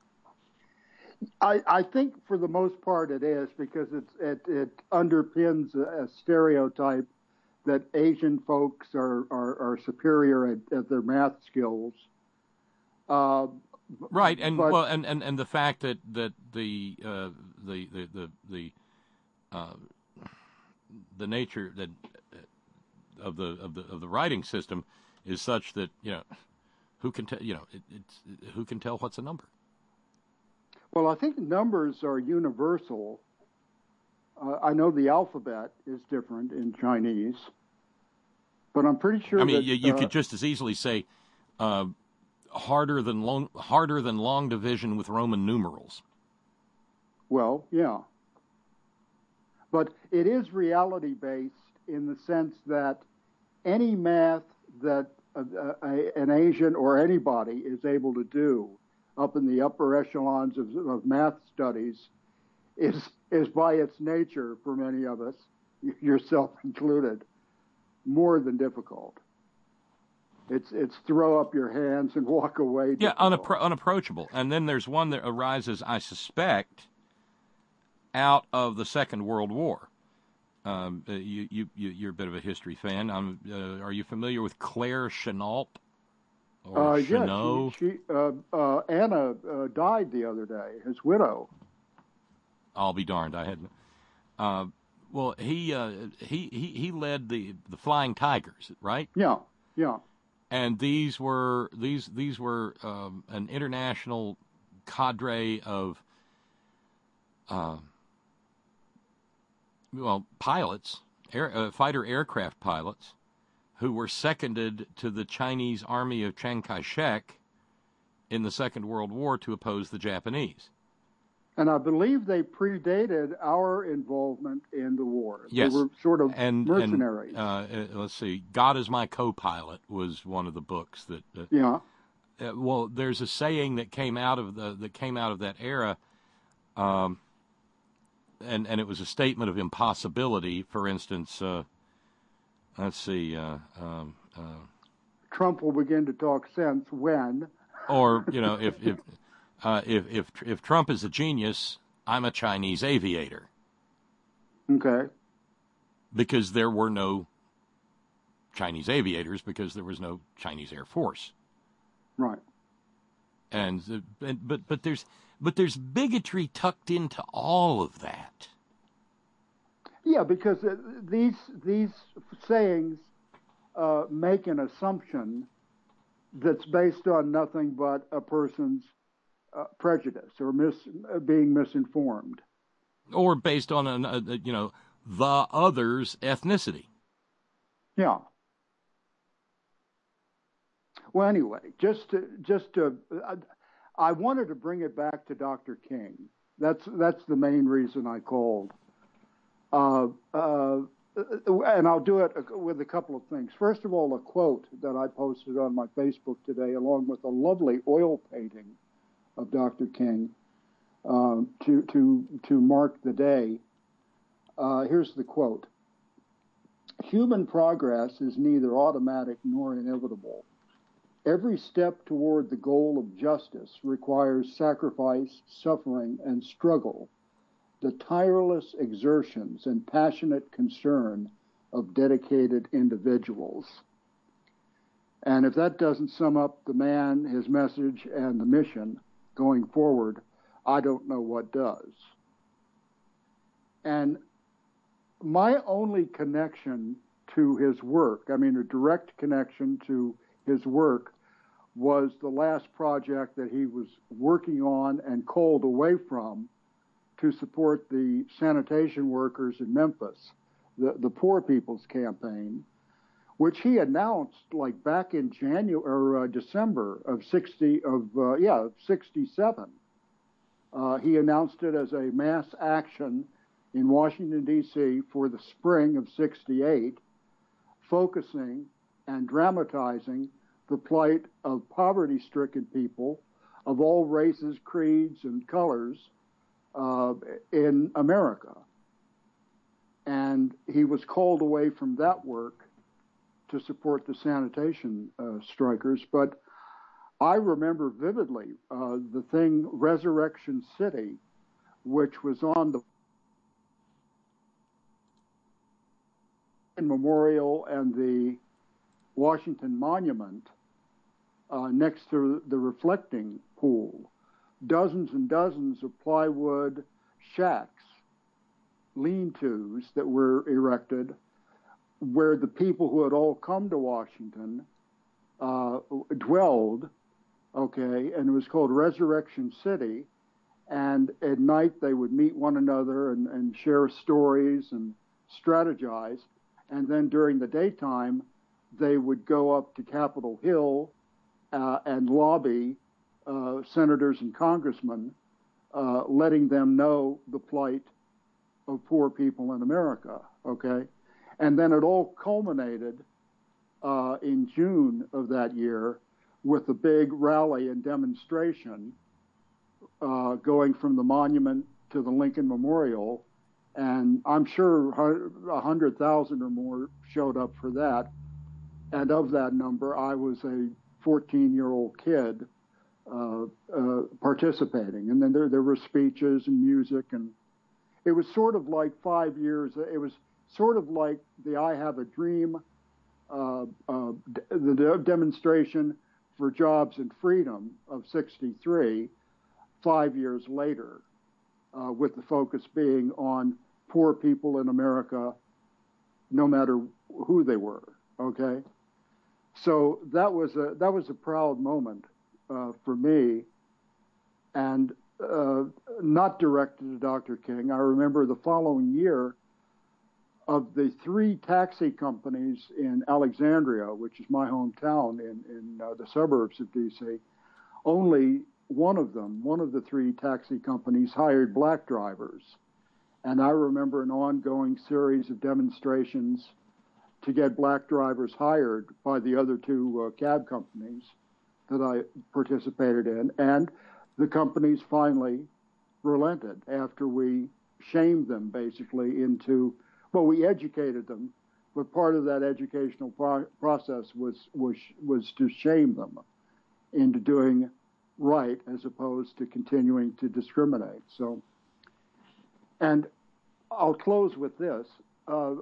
Speaker 9: I, I think for the most part it is because it's, it, it underpins a, a stereotype that Asian folks are, are, are superior at, at their math skills. Uh,
Speaker 3: Right, and
Speaker 9: but-
Speaker 3: well, and, and, and the fact that that the uh, the the the the, uh, the nature that uh, of the of the of the writing system is such that you know who can tell you know it, it's who can tell what's a number.
Speaker 9: Well, I think numbers are universal. Uh, I know the alphabet is different in Chinese, but I'm pretty sure
Speaker 3: I mean,
Speaker 9: that,
Speaker 3: you, you
Speaker 9: uh,
Speaker 3: could just as easily say uh, harder than long harder than long division with Roman numerals.
Speaker 9: Well, yeah. But it is reality-based in the sense that any math that a, a, an Asian or anybody is able to do up in the upper echelons of, of math studies is, is by its nature, for many of us, yourself included, more than difficult. It's it's throw up your hands and walk away.
Speaker 3: Yeah,
Speaker 9: difficult.
Speaker 3: unappro- unapproachable. And then there's one that arises, I suspect, out of the Second World War. Um, uh, you, you, you, you're a bit of a history fan. Um, uh, are you familiar with Claire Chennault? Or
Speaker 9: Uh, yeah,
Speaker 3: Chennault?
Speaker 9: she, she, uh, uh, Anna uh, died the other day, his widow.
Speaker 3: I'll be darned. I hadn't. Uh, well, he, uh, he he he led the the Flying Tigers, right?
Speaker 9: Yeah, yeah.
Speaker 3: And these were these these were um, an international cadre of uh, well, pilots, air, uh, fighter aircraft pilots, who were seconded to the Chinese army of Chiang Kai-shek in the Second World War to oppose the Japanese.
Speaker 9: And I believe they predated our involvement in the war.
Speaker 3: Yes.
Speaker 9: They were sort of
Speaker 3: and,
Speaker 9: mercenaries.
Speaker 3: And, uh, let's see, God is My Co-Pilot was one of the books that. Uh,
Speaker 9: yeah.
Speaker 3: Uh, well, there's a saying that came out of the that came out of that era, um, and and it was a statement of impossibility. For instance, uh, let's see. Uh, um, uh,
Speaker 9: Trump will begin to talk sense when.
Speaker 3: Or you know, if if. Uh, if if if Trump is a genius, I'm a Chinese aviator.
Speaker 9: Okay.
Speaker 3: Because there were no Chinese aviators because there was no Chinese Air Force.
Speaker 9: Right.
Speaker 3: And, and but but there's but there's bigotry tucked into all of that.
Speaker 9: Yeah, because uh, these these sayings uh, make an assumption that's based on nothing but a person's Uh, prejudice or mis, uh, being misinformed,
Speaker 3: or based on an, uh, you know the other's ethnicity.
Speaker 9: Yeah. Well, anyway, just to just to, I, I wanted to bring it back to Doctor King. That's that's the main reason I called. Uh, uh, and I'll do it with a couple of things. First of all, a quote that I posted on my Facebook today, along with a lovely oil painting of Doctor King um, to to to mark the day. Uh, here's the quote: "Human progress is neither automatic nor inevitable. Every step toward the goal of justice requires sacrifice, suffering, and struggle, the tireless exertions and passionate concern of dedicated individuals." And if that doesn't sum up the man, his message, and the mission going forward, I don't know what does. And my only connection to his work, I mean a direct connection to his work, was the last project that he was working on and called away from to support the sanitation workers in Memphis, the, the Poor People's Campaign, which he announced like back in January or uh, December of sixty of uh, yeah sixty-seven. Uh, he announced it as a mass action in Washington D C for the spring of sixty-eight, focusing and dramatizing the plight of poverty-stricken people of all races, creeds, and colors uh, in America. And he was called away from that work to support the sanitation uh, strikers. But I remember vividly uh, the thing Resurrection City, which was on the Memorial and the Washington Monument uh, next to the reflecting pool. Dozens and dozens of plywood shacks, lean-tos that were erected where the people who had all come to Washington uh, dwelled, okay, and it was called Resurrection City. And at night they would meet one another and, and share stories and strategize. And then during the daytime, they would go up to Capitol Hill uh, and lobby uh, senators and congressmen, uh, letting them know the plight of poor people in America, okay? And then it all culminated uh, in June of that year with a big rally and demonstration uh, going from the monument to the Lincoln Memorial. And I'm sure one hundred thousand or more showed up for that. And of that number, I was a fourteen-year-old kid uh, uh, participating. And then there, there were speeches and music. And it was sort of like five years. It was sort of like the I Have a Dream, uh, uh, the de- demonstration for jobs and freedom of sixty-three, five years later. Uh, with the focus being on poor people in America, no matter who they were. Okay, so that was a that was a proud moment uh, for me, and uh, not directed to Doctor King. I remember the following year, of the three taxi companies in Alexandria, which is my hometown in, in uh, the suburbs of D C, only one of them, one of the three taxi companies hired black drivers. And I remember an ongoing series of demonstrations to get black drivers hired by the other two uh, cab companies that I participated in. And the companies finally relented after we shamed them basically into, well, we educated them, but part of that educational pro- process was, was, was to shame them into doing right as opposed to continuing to discriminate. So, and I'll close with this. Uh,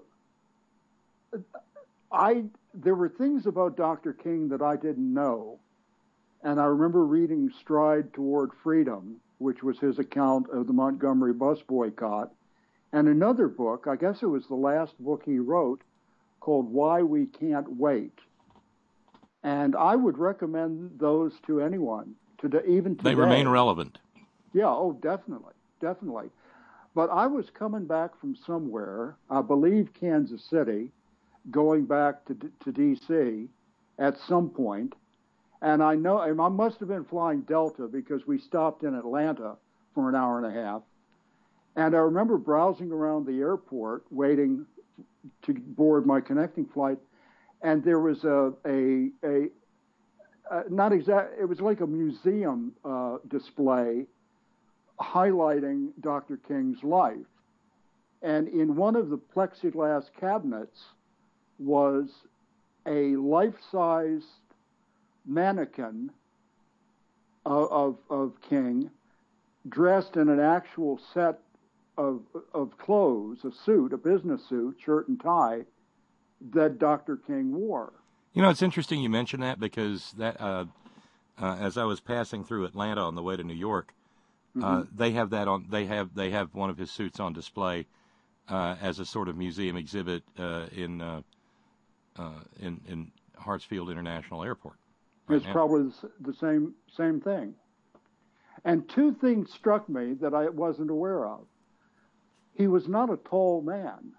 Speaker 9: I there were things about Doctor King that I didn't know, and I remember reading Stride Toward Freedom, which was his account of the Montgomery bus boycott, and another book, I guess it was the last book he wrote, called Why We Can't Wait. And I would recommend those to anyone, to even today.
Speaker 3: They remain relevant.
Speaker 9: Yeah, oh, definitely, definitely. But I was coming back from somewhere, I believe Kansas City, going back to to D C at some point, and I know I must have been flying Delta because we stopped in Atlanta for an hour and a half, and I remember browsing around the airport waiting to board my connecting flight, and there was a a, a, a not exact it was like a museum uh, display highlighting Doctor King's life, and in one of the plexiglass cabinets was a life-sized mannequin of, of, of King dressed in an actual set of, of clothes, a suit, a business suit, shirt and tie, that Doctor King wore.
Speaker 3: You know, it's interesting you mention that because that uh, uh, as I was passing through Atlanta on the way to New York, mm-hmm. uh, they have that on. They have they have one of his suits on display uh, as a sort of museum exhibit uh, in. Uh, Uh, in, in Hartsfield International Airport. Right
Speaker 9: it's
Speaker 3: now.
Speaker 9: probably the same same thing. And two things struck me that I wasn't aware of. He was not a tall man,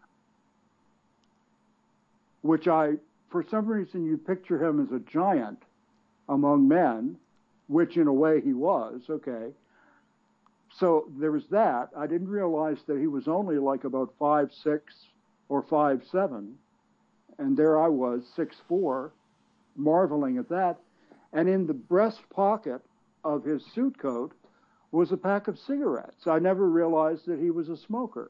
Speaker 9: which I, for some reason, you picture him as a giant among men, which in a way he was, okay. So there was that. I didn't realize that he was only like about five six or five seven. And there I was, six four, marveling at that. And in the breast pocket of his suit coat was a pack of cigarettes. I never realized that he was a smoker.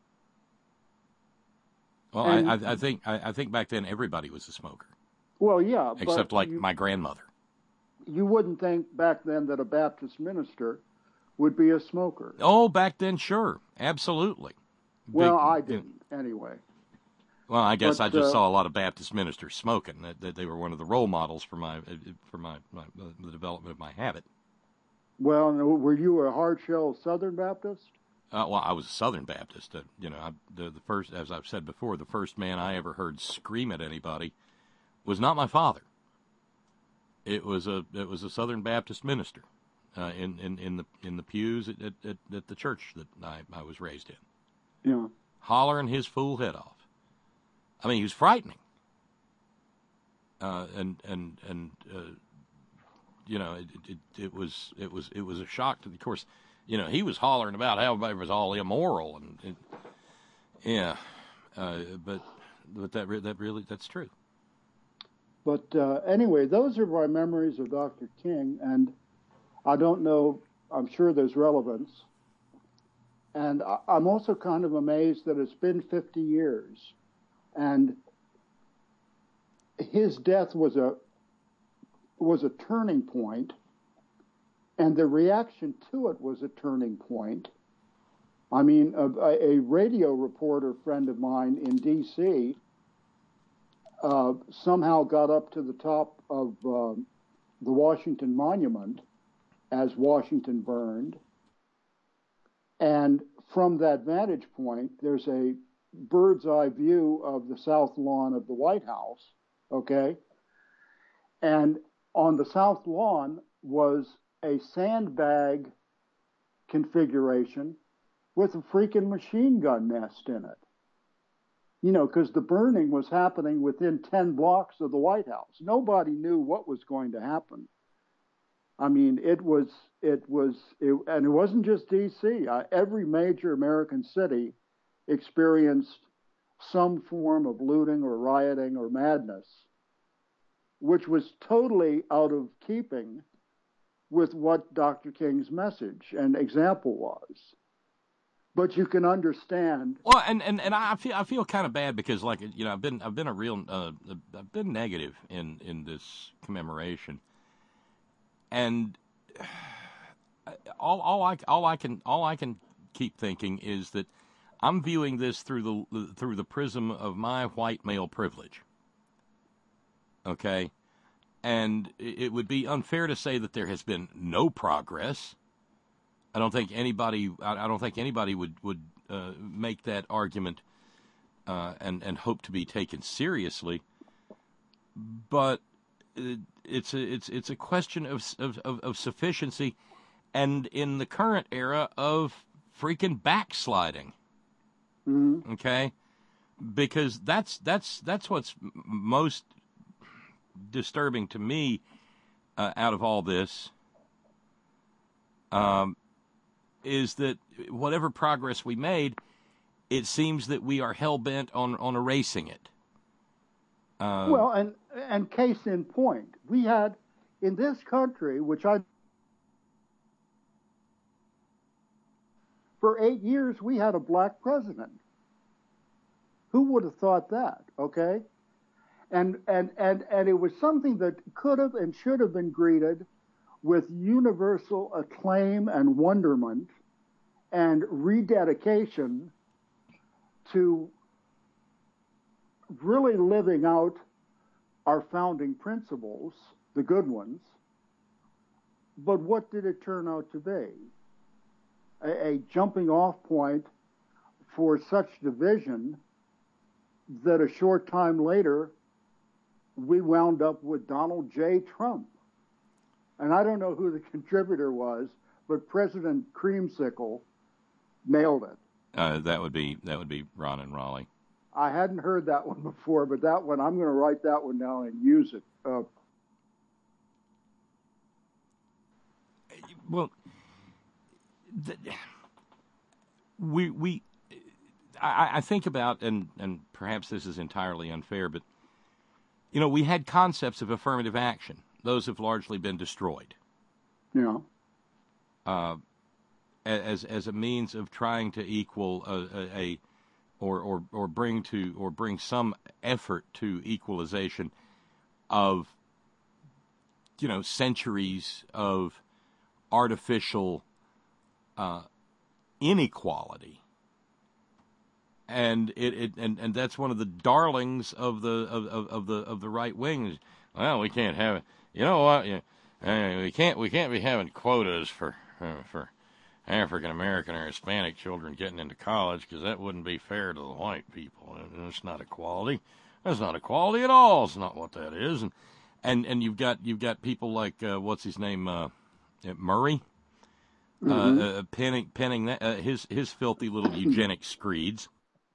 Speaker 3: Well, and, I, I think I, I think back then everybody was a smoker.
Speaker 9: Well, yeah.
Speaker 3: Except like
Speaker 9: you,
Speaker 3: my grandmother.
Speaker 9: You wouldn't think back then that a Baptist minister would be a smoker.
Speaker 3: Oh, back then, sure. Absolutely.
Speaker 9: Well,
Speaker 3: Big,
Speaker 9: I didn't, you know, anyway.
Speaker 3: Well, I guess
Speaker 9: but,
Speaker 3: I just
Speaker 9: uh,
Speaker 3: saw a lot of Baptist ministers smoking. That, that they were one of the role models for my for my, my the development of my habit.
Speaker 9: Well, were you a hard shell Southern Baptist?
Speaker 3: Uh, well, I was a Southern Baptist. Uh, you know, I, the the first, as I've said before, the first man I ever heard scream at anybody was not my father. It was a it was a Southern Baptist minister uh, in, in in the in the pews at, at, at the church that I, I was raised in.
Speaker 9: Yeah,
Speaker 3: hollering his fool head off. I mean, he was frightening, uh, and and and uh, you know, it, it it was it was it was a shock to, of course, you know, he was hollering about how it was all immoral and, and yeah, uh, but but that re- that really that's true.
Speaker 9: But uh, anyway, those are my memories of Doctor King, and I don't know. I'm sure there's relevance, and I, I'm also kind of amazed that it's been fifty years. And his death was a was a turning point, and the reaction to it was a turning point. I mean, a, a radio reporter friend of mine in D C uh, somehow got up to the top of uh, the Washington Monument as Washington burned, and from that vantage point, there's a bird's eye view of the south lawn of the White House, okay? And on the south lawn was a sandbag configuration with a freaking machine gun nest in it. You know, because the burning was happening within ten blocks of the White House. Nobody knew what was going to happen. I mean, it was, it was, it, and it wasn't just D C. Uh, every major American city experienced some form of looting or rioting or madness, which was totally out of keeping with what Doctor King's message and example was. But you can understand.
Speaker 3: Well, and, and, and I feel I feel kind of bad because, like, you know, I've been I've been a real uh, I've been negative in, in this commemoration. And all, all I all I can all I can keep thinking is that I'm viewing this through the through the prism of my white male privilege. Okay, and it would be unfair to say that there has been no progress. I don't think anybody I don't think anybody would would uh, make that argument uh, and and hope to be taken seriously. But It's a it's it's a question of, of of sufficiency, and in the current era of freaking backsliding.
Speaker 9: Mm-hmm.
Speaker 3: Okay, because that's that's that's what's most disturbing to me uh, out of all this. Um, is that whatever progress we made, it seems that we are hell bent on on erasing it. Uh,
Speaker 9: well, and and case in point, we had in this country, which I for eight years we had a black president. Who would have thought that? Okay, and and and and it was something that could have and should have been greeted with universal acclaim and wonderment and rededication to really living out our founding principles, the good ones. But what did it turn out to be? A, a jumping off point for such division that a short time later we wound up with Donald J. Trump. And I don't know who the contributor was, but President Creamsicle nailed it.
Speaker 3: Uh, that would be that would be Ron and Raleigh.
Speaker 9: I hadn't heard that one before, but that one, I'm going to write that one down and use it. Uh,
Speaker 3: well, the, we we I, I think about, and and perhaps this is entirely unfair, but you know, we had concepts of affirmative action. Those have largely been destroyed.
Speaker 9: Yeah.
Speaker 3: Uh, as as a means of trying to equal a, a, a or, or or bring to or bring some effort to equalization of, you know, centuries of artificial uh, inequality. And it, it and, and that's one of the darlings of the of, of, of the of the right wing. Well, we can't have it. You know what? You, uh, we can't we can't be having quotas for uh, for African American or Hispanic children getting into college, because that wouldn't be fair to the white people. It's not equality. That's not equality at all. It's not what that is. And and, and you've got you've got people like uh, what's his name uh, Murray, mm-hmm. uh, uh, penning penning that, uh, his his filthy little eugenic screeds.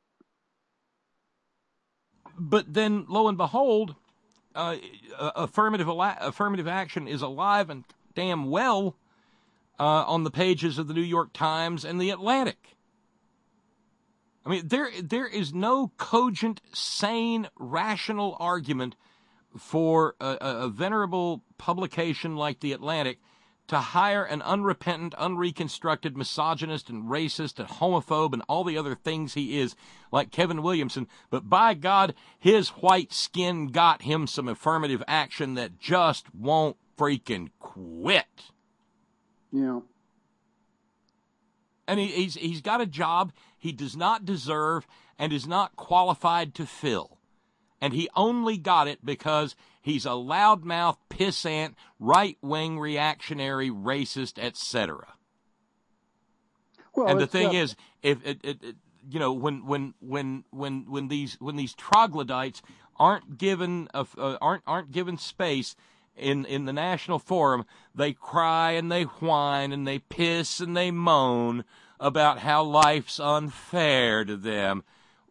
Speaker 3: But then, lo and behold, uh, affirmative affirmative action is alive and damn well uh, on the pages of the New York Times and the Atlantic. I mean, there there is no cogent, sane, rational argument for a, a venerable publication like the Atlantic to hire an unrepentant, unreconstructed misogynist and racist and homophobe and all the other things he is, like Kevin Williamson. But by God, his white skin got him some affirmative action that just won't freaking quit.
Speaker 9: Yeah.
Speaker 3: And he, he's he's got a job he does not deserve and is not qualified to fill. And he only got it because he's a loudmouth, pissant, right-wing, reactionary, racist, et cetera. Well, and the thing uh, is, if it, it, it, you know, when when when when when these when these troglodytes aren't given a, uh, aren't aren't given space in in the national forum, they cry and they whine and they piss and they moan about how life's unfair to them.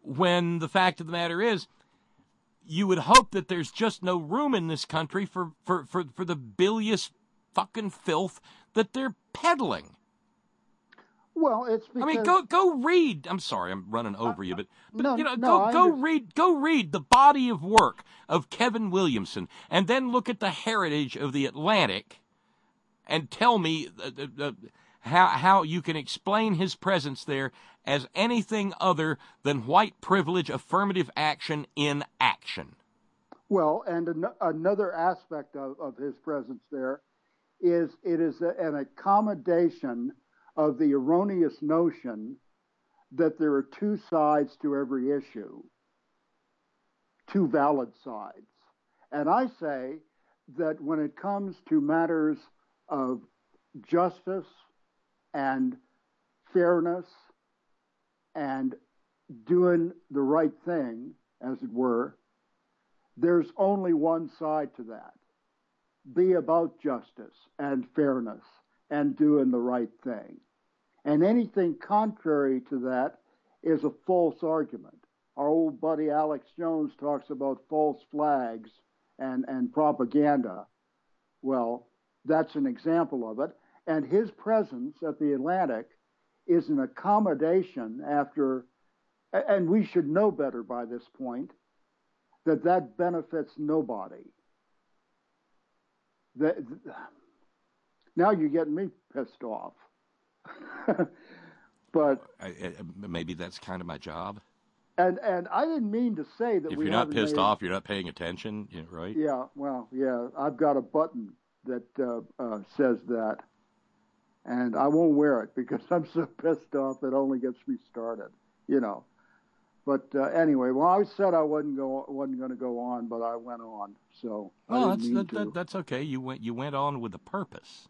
Speaker 3: when the fact of the matter is, you would hope that there's just no room in this country for, for, for, for the bilious fucking filth that they're peddling.
Speaker 9: Well, it's because...
Speaker 3: I mean, go go read. I'm sorry, I'm running over uh, you, but, but
Speaker 9: no,
Speaker 3: you know,
Speaker 9: no,
Speaker 3: go
Speaker 9: I
Speaker 3: go
Speaker 9: under...
Speaker 3: read go read the body of work of Kevin Williamson, and then look at the heritage of the Atlantic, and tell me uh, uh, how how you can explain his presence there as anything other than white privilege affirmative action in action.
Speaker 9: Well, and an- another aspect of, of his presence there is it is a, an accommodation of the erroneous notion that there are two sides to every issue, two valid sides. And I say that when it comes to matters of justice and fairness and doing the right thing, as it were, there's only one side to that. Be about justice and fairness and doing the right thing. And anything contrary to that is a false argument. Our old buddy Alex Jones talks about false flags and, and propaganda. Well, that's an example of it. And his presence at the Atlantic is an accommodation after, and we should know better by this point, that that benefits nobody. That, now you're getting me pissed off. But
Speaker 3: I, I, maybe that's kind of my job.
Speaker 9: And and I didn't mean to say that
Speaker 3: if
Speaker 9: we
Speaker 3: you're not pissed
Speaker 9: made,
Speaker 3: off, you're not paying attention, right?
Speaker 9: Yeah, well, yeah, I've got a button that uh, uh, says that, and I won't wear it because I'm so pissed off it only gets me started, you know. But uh, anyway, well, I said I wasn't go wasn't going to go on, but I went on. So
Speaker 3: well,
Speaker 9: I
Speaker 3: that's that, that, that's okay. You went you went on with a purpose.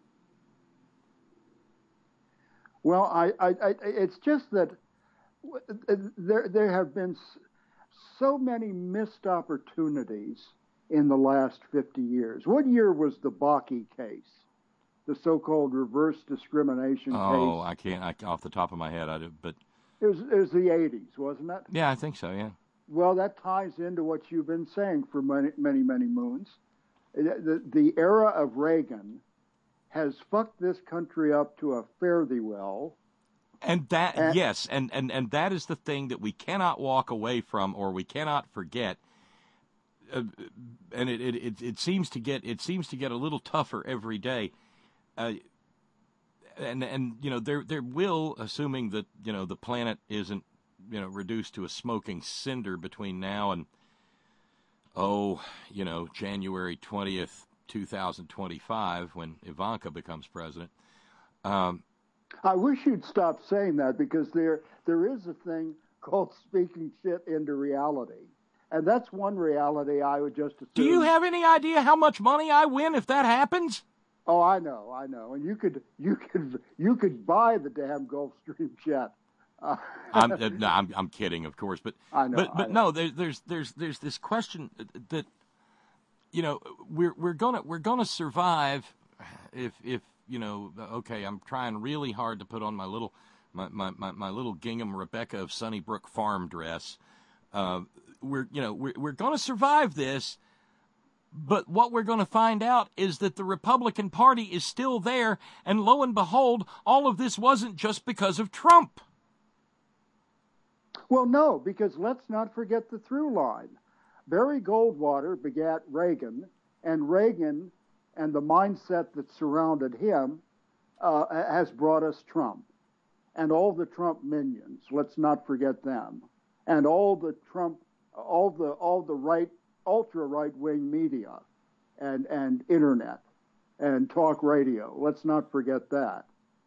Speaker 9: Well, I, I, I it's just that there there have been so many missed opportunities in the last fifty years. What year was the Bakke case, the so-called reverse discrimination
Speaker 3: oh,
Speaker 9: case?
Speaker 3: Oh, I can't I, off the top of my head, I do, but.
Speaker 9: It was, it was the eighties, wasn't it?
Speaker 3: Yeah, I think so, yeah.
Speaker 9: Well, that ties into what you've been saying for many, many, many moons. The, the era of Reagan has fucked this country up to a fare-thee-well.
Speaker 3: And that, and, yes, and, and, and that is the thing that we cannot walk away from or we cannot forget. Uh, and it, it, it, it seems to get it seems to get a little tougher every day. Uh, And, and you know, there there will, assuming that, you know, the planet isn't, you know, reduced to a smoking cinder between now and, oh, you know, January twentieth, twenty twenty-five, when Ivanka becomes president. Um,
Speaker 9: I wish you'd stop saying that because there there is a thing called speaking shit into reality. And that's one reality I would just assume.
Speaker 3: Do you have any idea how much money I win if that happens?
Speaker 9: Oh, I know, I know, and you could, you could, you could buy the damn Gulfstream jet. Uh,
Speaker 3: I'm, uh, no, I'm, I'm kidding, of course, but,
Speaker 9: I know,
Speaker 3: but, but
Speaker 9: I know.
Speaker 3: no, there's, there's, there's, there's this question that, you know, we're, we're gonna, we're gonna survive if, if, you know, okay, I'm trying really hard to put on my little, my, my, my, my little gingham Rebecca of Sunnybrook farm dress. Uh, we're, you know, we're, we're gonna survive this. But what we're going to find out is that the Republican Party is still there, and lo and behold, all of this wasn't just because of Trump.
Speaker 9: Well, no, because let's not forget the through line. Barry Goldwater begat Reagan, and Reagan and the mindset that surrounded him uh, has brought us Trump. And all the Trump minions, let's not forget them. And all the Trump, all the all the right ultra right-wing media and, and internet and talk radio. Let's not forget that.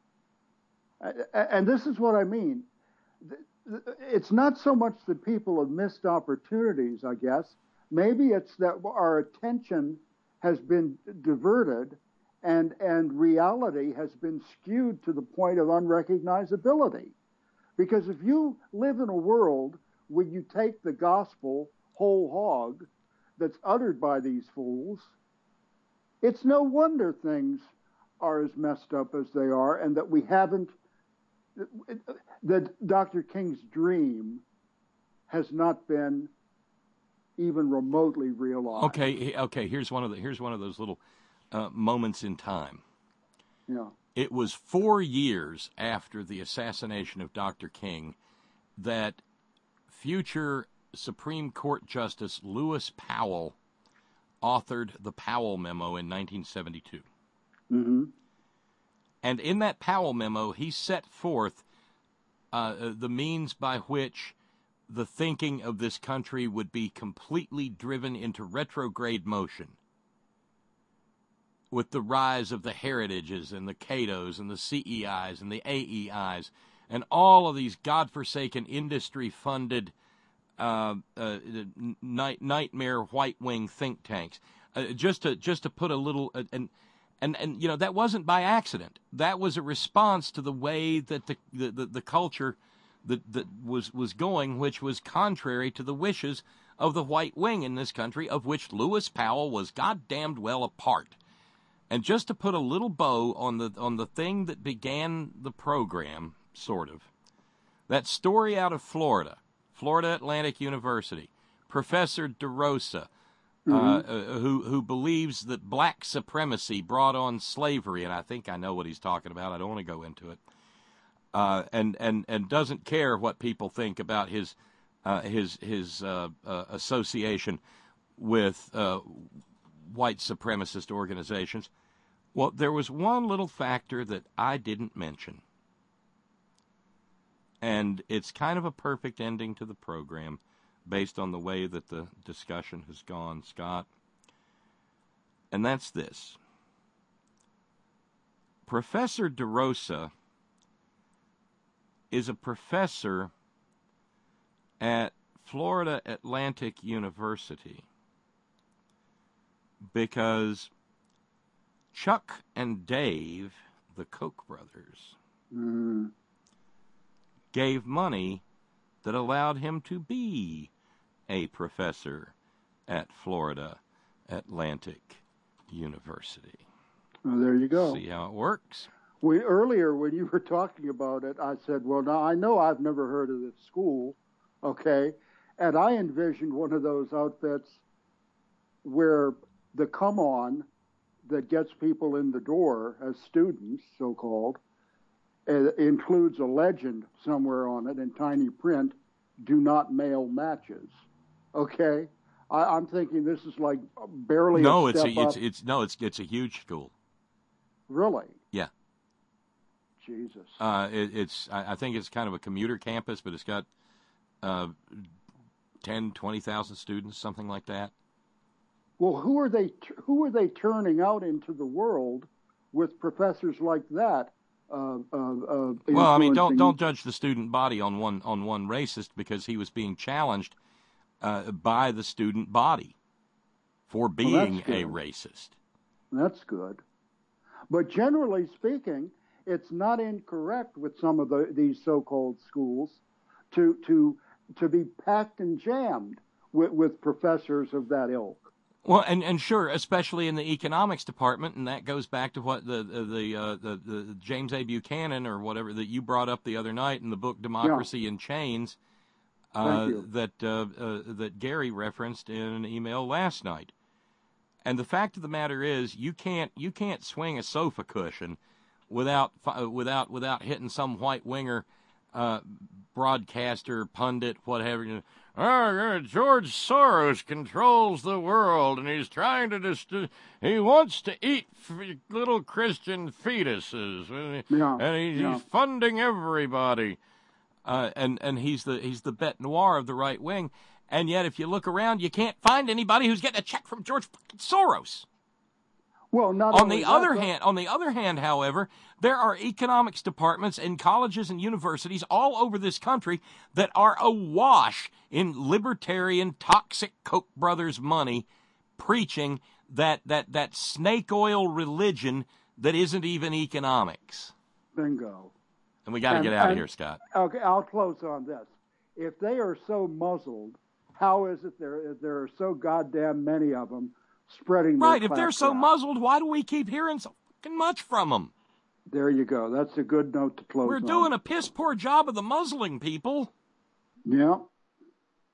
Speaker 9: And this is what I mean. It's not so much that people have missed opportunities, I guess. Maybe it's that our attention has been diverted and, and reality has been skewed to the point of unrecognizability. Because if you live in a world where you take the gospel whole hog, that's uttered by these fools, it's no wonder things are as messed up as they are and that we haven't, that Doctor King's dream has not been even remotely realized.
Speaker 3: Okay, okay. Here's one of the here's one of those little uh, moments in time.
Speaker 9: Yeah.
Speaker 3: It was four years after the assassination of Doctor King that future Supreme Court Justice Lewis Powell authored the Powell Memo in nineteen seventy-two.
Speaker 9: Mm-hmm.
Speaker 3: And in that Powell Memo, he set forth uh, the means by which the thinking of this country would be completely driven into retrograde motion with the rise of the Heritages and the Catos and the C E Is and the A E Is and all of these godforsaken industry-funded uh, uh, night, nightmare white-wing think tanks. Uh, just to just to put a little uh, and and and you know that wasn't by accident. That was a response to the way that the the, the, the culture that that was was going, which was contrary to the wishes of the white wing in this country, of which Lewis Powell was goddamned well a part. And just to put a little bow on the on the thing that began the program, sort of, that story out of Florida, Florida Atlantic University, Professor DeRosa, mm-hmm. uh, uh, who who believes that black supremacy brought on slavery, and I think I know what he's talking about. I don't want to go into it, uh, and and and doesn't care what people think about his uh, his his uh, uh, association with uh, white supremacist organizations. Well, there was one little factor that I didn't mention, and it's kind of a perfect ending to the program based on the way that the discussion has gone, Scott, and that's this. Professor DeRosa is a professor at Florida Atlantic University because Chuck and Dave, the Koch brothers,
Speaker 9: mm.
Speaker 3: gave money that allowed him to be a professor at Florida Atlantic University.
Speaker 9: Well, there you go.
Speaker 3: See how it works?
Speaker 9: We earlier, when you were talking about it, I said, well, now I know I've never heard of this school, okay? And I envisioned one of those outfits where the come-on that gets people in the door as students, so-called, uh, includes a legend somewhere on it in tiny print, do not mail matches. Okay? I, I'm thinking this is like barely
Speaker 3: no,
Speaker 9: a
Speaker 3: it's
Speaker 9: step
Speaker 3: a,
Speaker 9: up.
Speaker 3: it's it's no, it's it's a huge school.
Speaker 9: Really?
Speaker 3: Yeah.
Speaker 9: Jesus.
Speaker 3: Uh, it, it's I, I think it's kind of a commuter campus, but it's got uh, ten, twenty thousand students, something like that.
Speaker 9: Well, who are they? Who are they turning out into the world with professors like that? Uh, uh, uh,
Speaker 3: well, I mean, don't don't judge the student body on one on one racist because he was being challenged uh, by the student body for being
Speaker 9: well,
Speaker 3: a racist.
Speaker 9: That's good, but generally speaking, it's not incorrect with some of the, these so-called schools to to to be packed and jammed with, with professors of that ilk.
Speaker 3: Well, and, and sure, especially in the economics department, and that goes back to what the the the, uh, the, the James A. Buchanan or whatever that you brought up the other night in the book Democracy
Speaker 9: yeah.
Speaker 3: in Chains, uh, that uh, uh, that Gary referenced in an email last night. And the fact of the matter is, you can't you can't swing a sofa cushion without without without hitting some white winger uh, broadcaster, pundit, whatever. Oh, George Soros controls the world, and he's trying to just, uh, he wants to eat f- little Christian fetuses,
Speaker 9: yeah,
Speaker 3: and he's,
Speaker 9: yeah.
Speaker 3: he's funding everybody, uh, and and he's the he's the bête noir of the right wing, and yet if you look around, you can't find anybody who's getting a check from George fucking Soros.
Speaker 9: Well, not
Speaker 3: on the
Speaker 9: that,
Speaker 3: other
Speaker 9: but...
Speaker 3: hand, on the other hand, however, there are economics departments in colleges and universities all over this country that are awash in libertarian, toxic Koch brothers money, preaching that that that snake oil religion that isn't even economics.
Speaker 9: Bingo.
Speaker 3: And we got to get out of here, Scott.
Speaker 9: Okay, I'll close on this. If they are so muzzled, how is it there there are so goddamn many of them? Spreading
Speaker 3: right, if
Speaker 9: their
Speaker 3: they're so
Speaker 9: out.
Speaker 3: muzzled, why do we keep hearing so fucking much from them?
Speaker 9: There you go. That's a good note to close
Speaker 3: We're
Speaker 9: on.
Speaker 3: doing a piss poor job of the muzzling people.
Speaker 9: Yeah.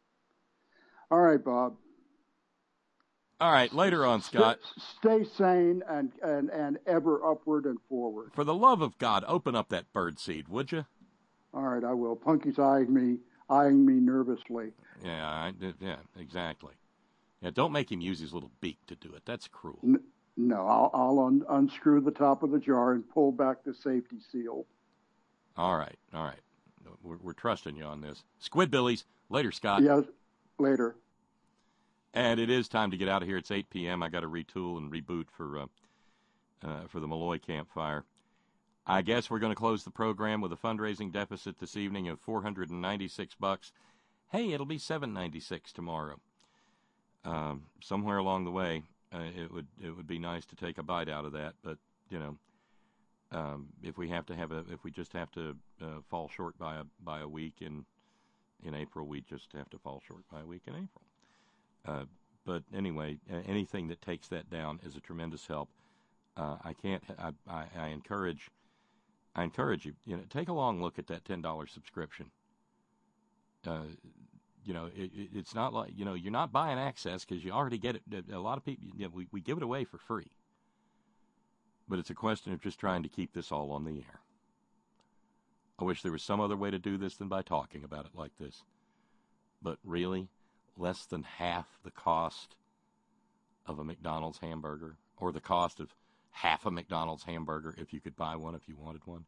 Speaker 9: All right, Bob.
Speaker 3: All right, later on, Scott.
Speaker 9: Stay sane and, and, and ever upward and forward.
Speaker 3: For the love of God, open up that bird seed, would you?
Speaker 9: All right, I will. Punky's eyeing me, eyeing me nervously.
Speaker 3: Yeah, I, yeah, exactly. Yeah, don't make him use his little beak to do it. That's cruel.
Speaker 9: N- no, I'll, I'll un- unscrew the top of the jar and pull back the safety seal.
Speaker 3: All right, all right. We're, we're trusting you on this. Squidbillies. Later, Scott.
Speaker 9: Yes, later.
Speaker 3: And it is time to get out of here. It's eight p.m. I got to retool and reboot for uh, uh, for the Malloy campfire. I guess we're going to close the program with a fundraising deficit this evening of four hundred ninety-six bucks. Hey, it'll be seven ninety-six tomorrow. Um, somewhere along the way, uh, it would it would be nice to take a bite out of that. But you know, um, if we have to have a if we just have to uh, fall short by a by a week in in April, we just have to fall short by a week in April. Uh, but anyway, anything that takes that down is a tremendous help. Uh, I can't. I, I, I encourage. I encourage you. You know, take a long look at that ten dollars subscription. Uh, you know, it, it, it's not like you know you're not buying access because you already get it. A lot of people, you know, we we give it away for free. But it's a question of just trying to keep this all on the air. I wish there was some other way to do this than by talking about it like this. But really. Less than half the cost of a McDonald's hamburger, or the cost of half a McDonald's hamburger if you could buy one if you wanted one,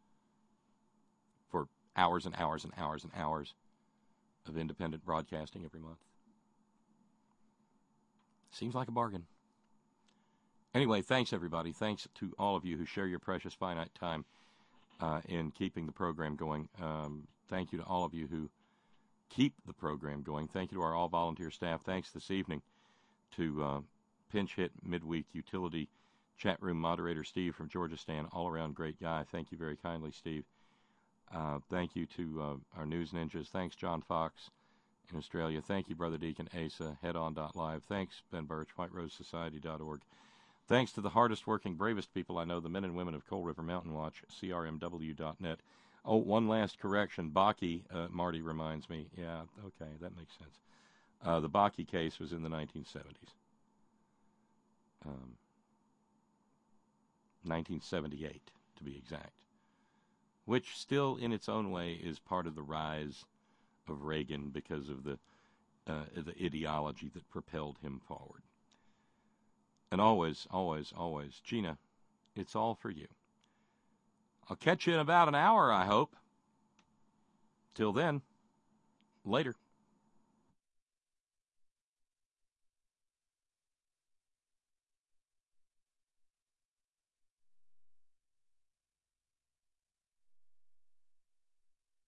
Speaker 3: for hours and hours and hours and hours of independent broadcasting every month. Seems like a bargain. Anyway, thanks, everybody. Thanks to all of you who share your precious finite time uh, in keeping the program going. Um, thank you to all of you who keep the program going. Thank you to our all-volunteer staff. Thanks this evening to uh, pinch hit midweek utility chat room moderator Steve from Georgia Stan, all-around great guy. Thank you very kindly, Steve. Uh, thank you to uh, our news ninjas. Thanks, John Fox in Australia. Thank you, Brother Deacon Asa, headon dot live. Thanks, Ben Birch, white rose society dot org. Thanks to the hardest-working, bravest people I know, the men and women of Coal River Mountain Watch, C R M W dot net. Oh, one last correction. Bakke, uh, Marty reminds me. Yeah, okay, that makes sense. Uh, the Bakke case was in the nineteen seventies. Um, nineteen seventy-eight, to be exact. Which still, in its own way, is part of the rise of Reagan because of the, uh, the ideology that propelled him forward. And always, always, always, Gina, it's all for you. I'll catch you in about an hour, I hope. Till then, later.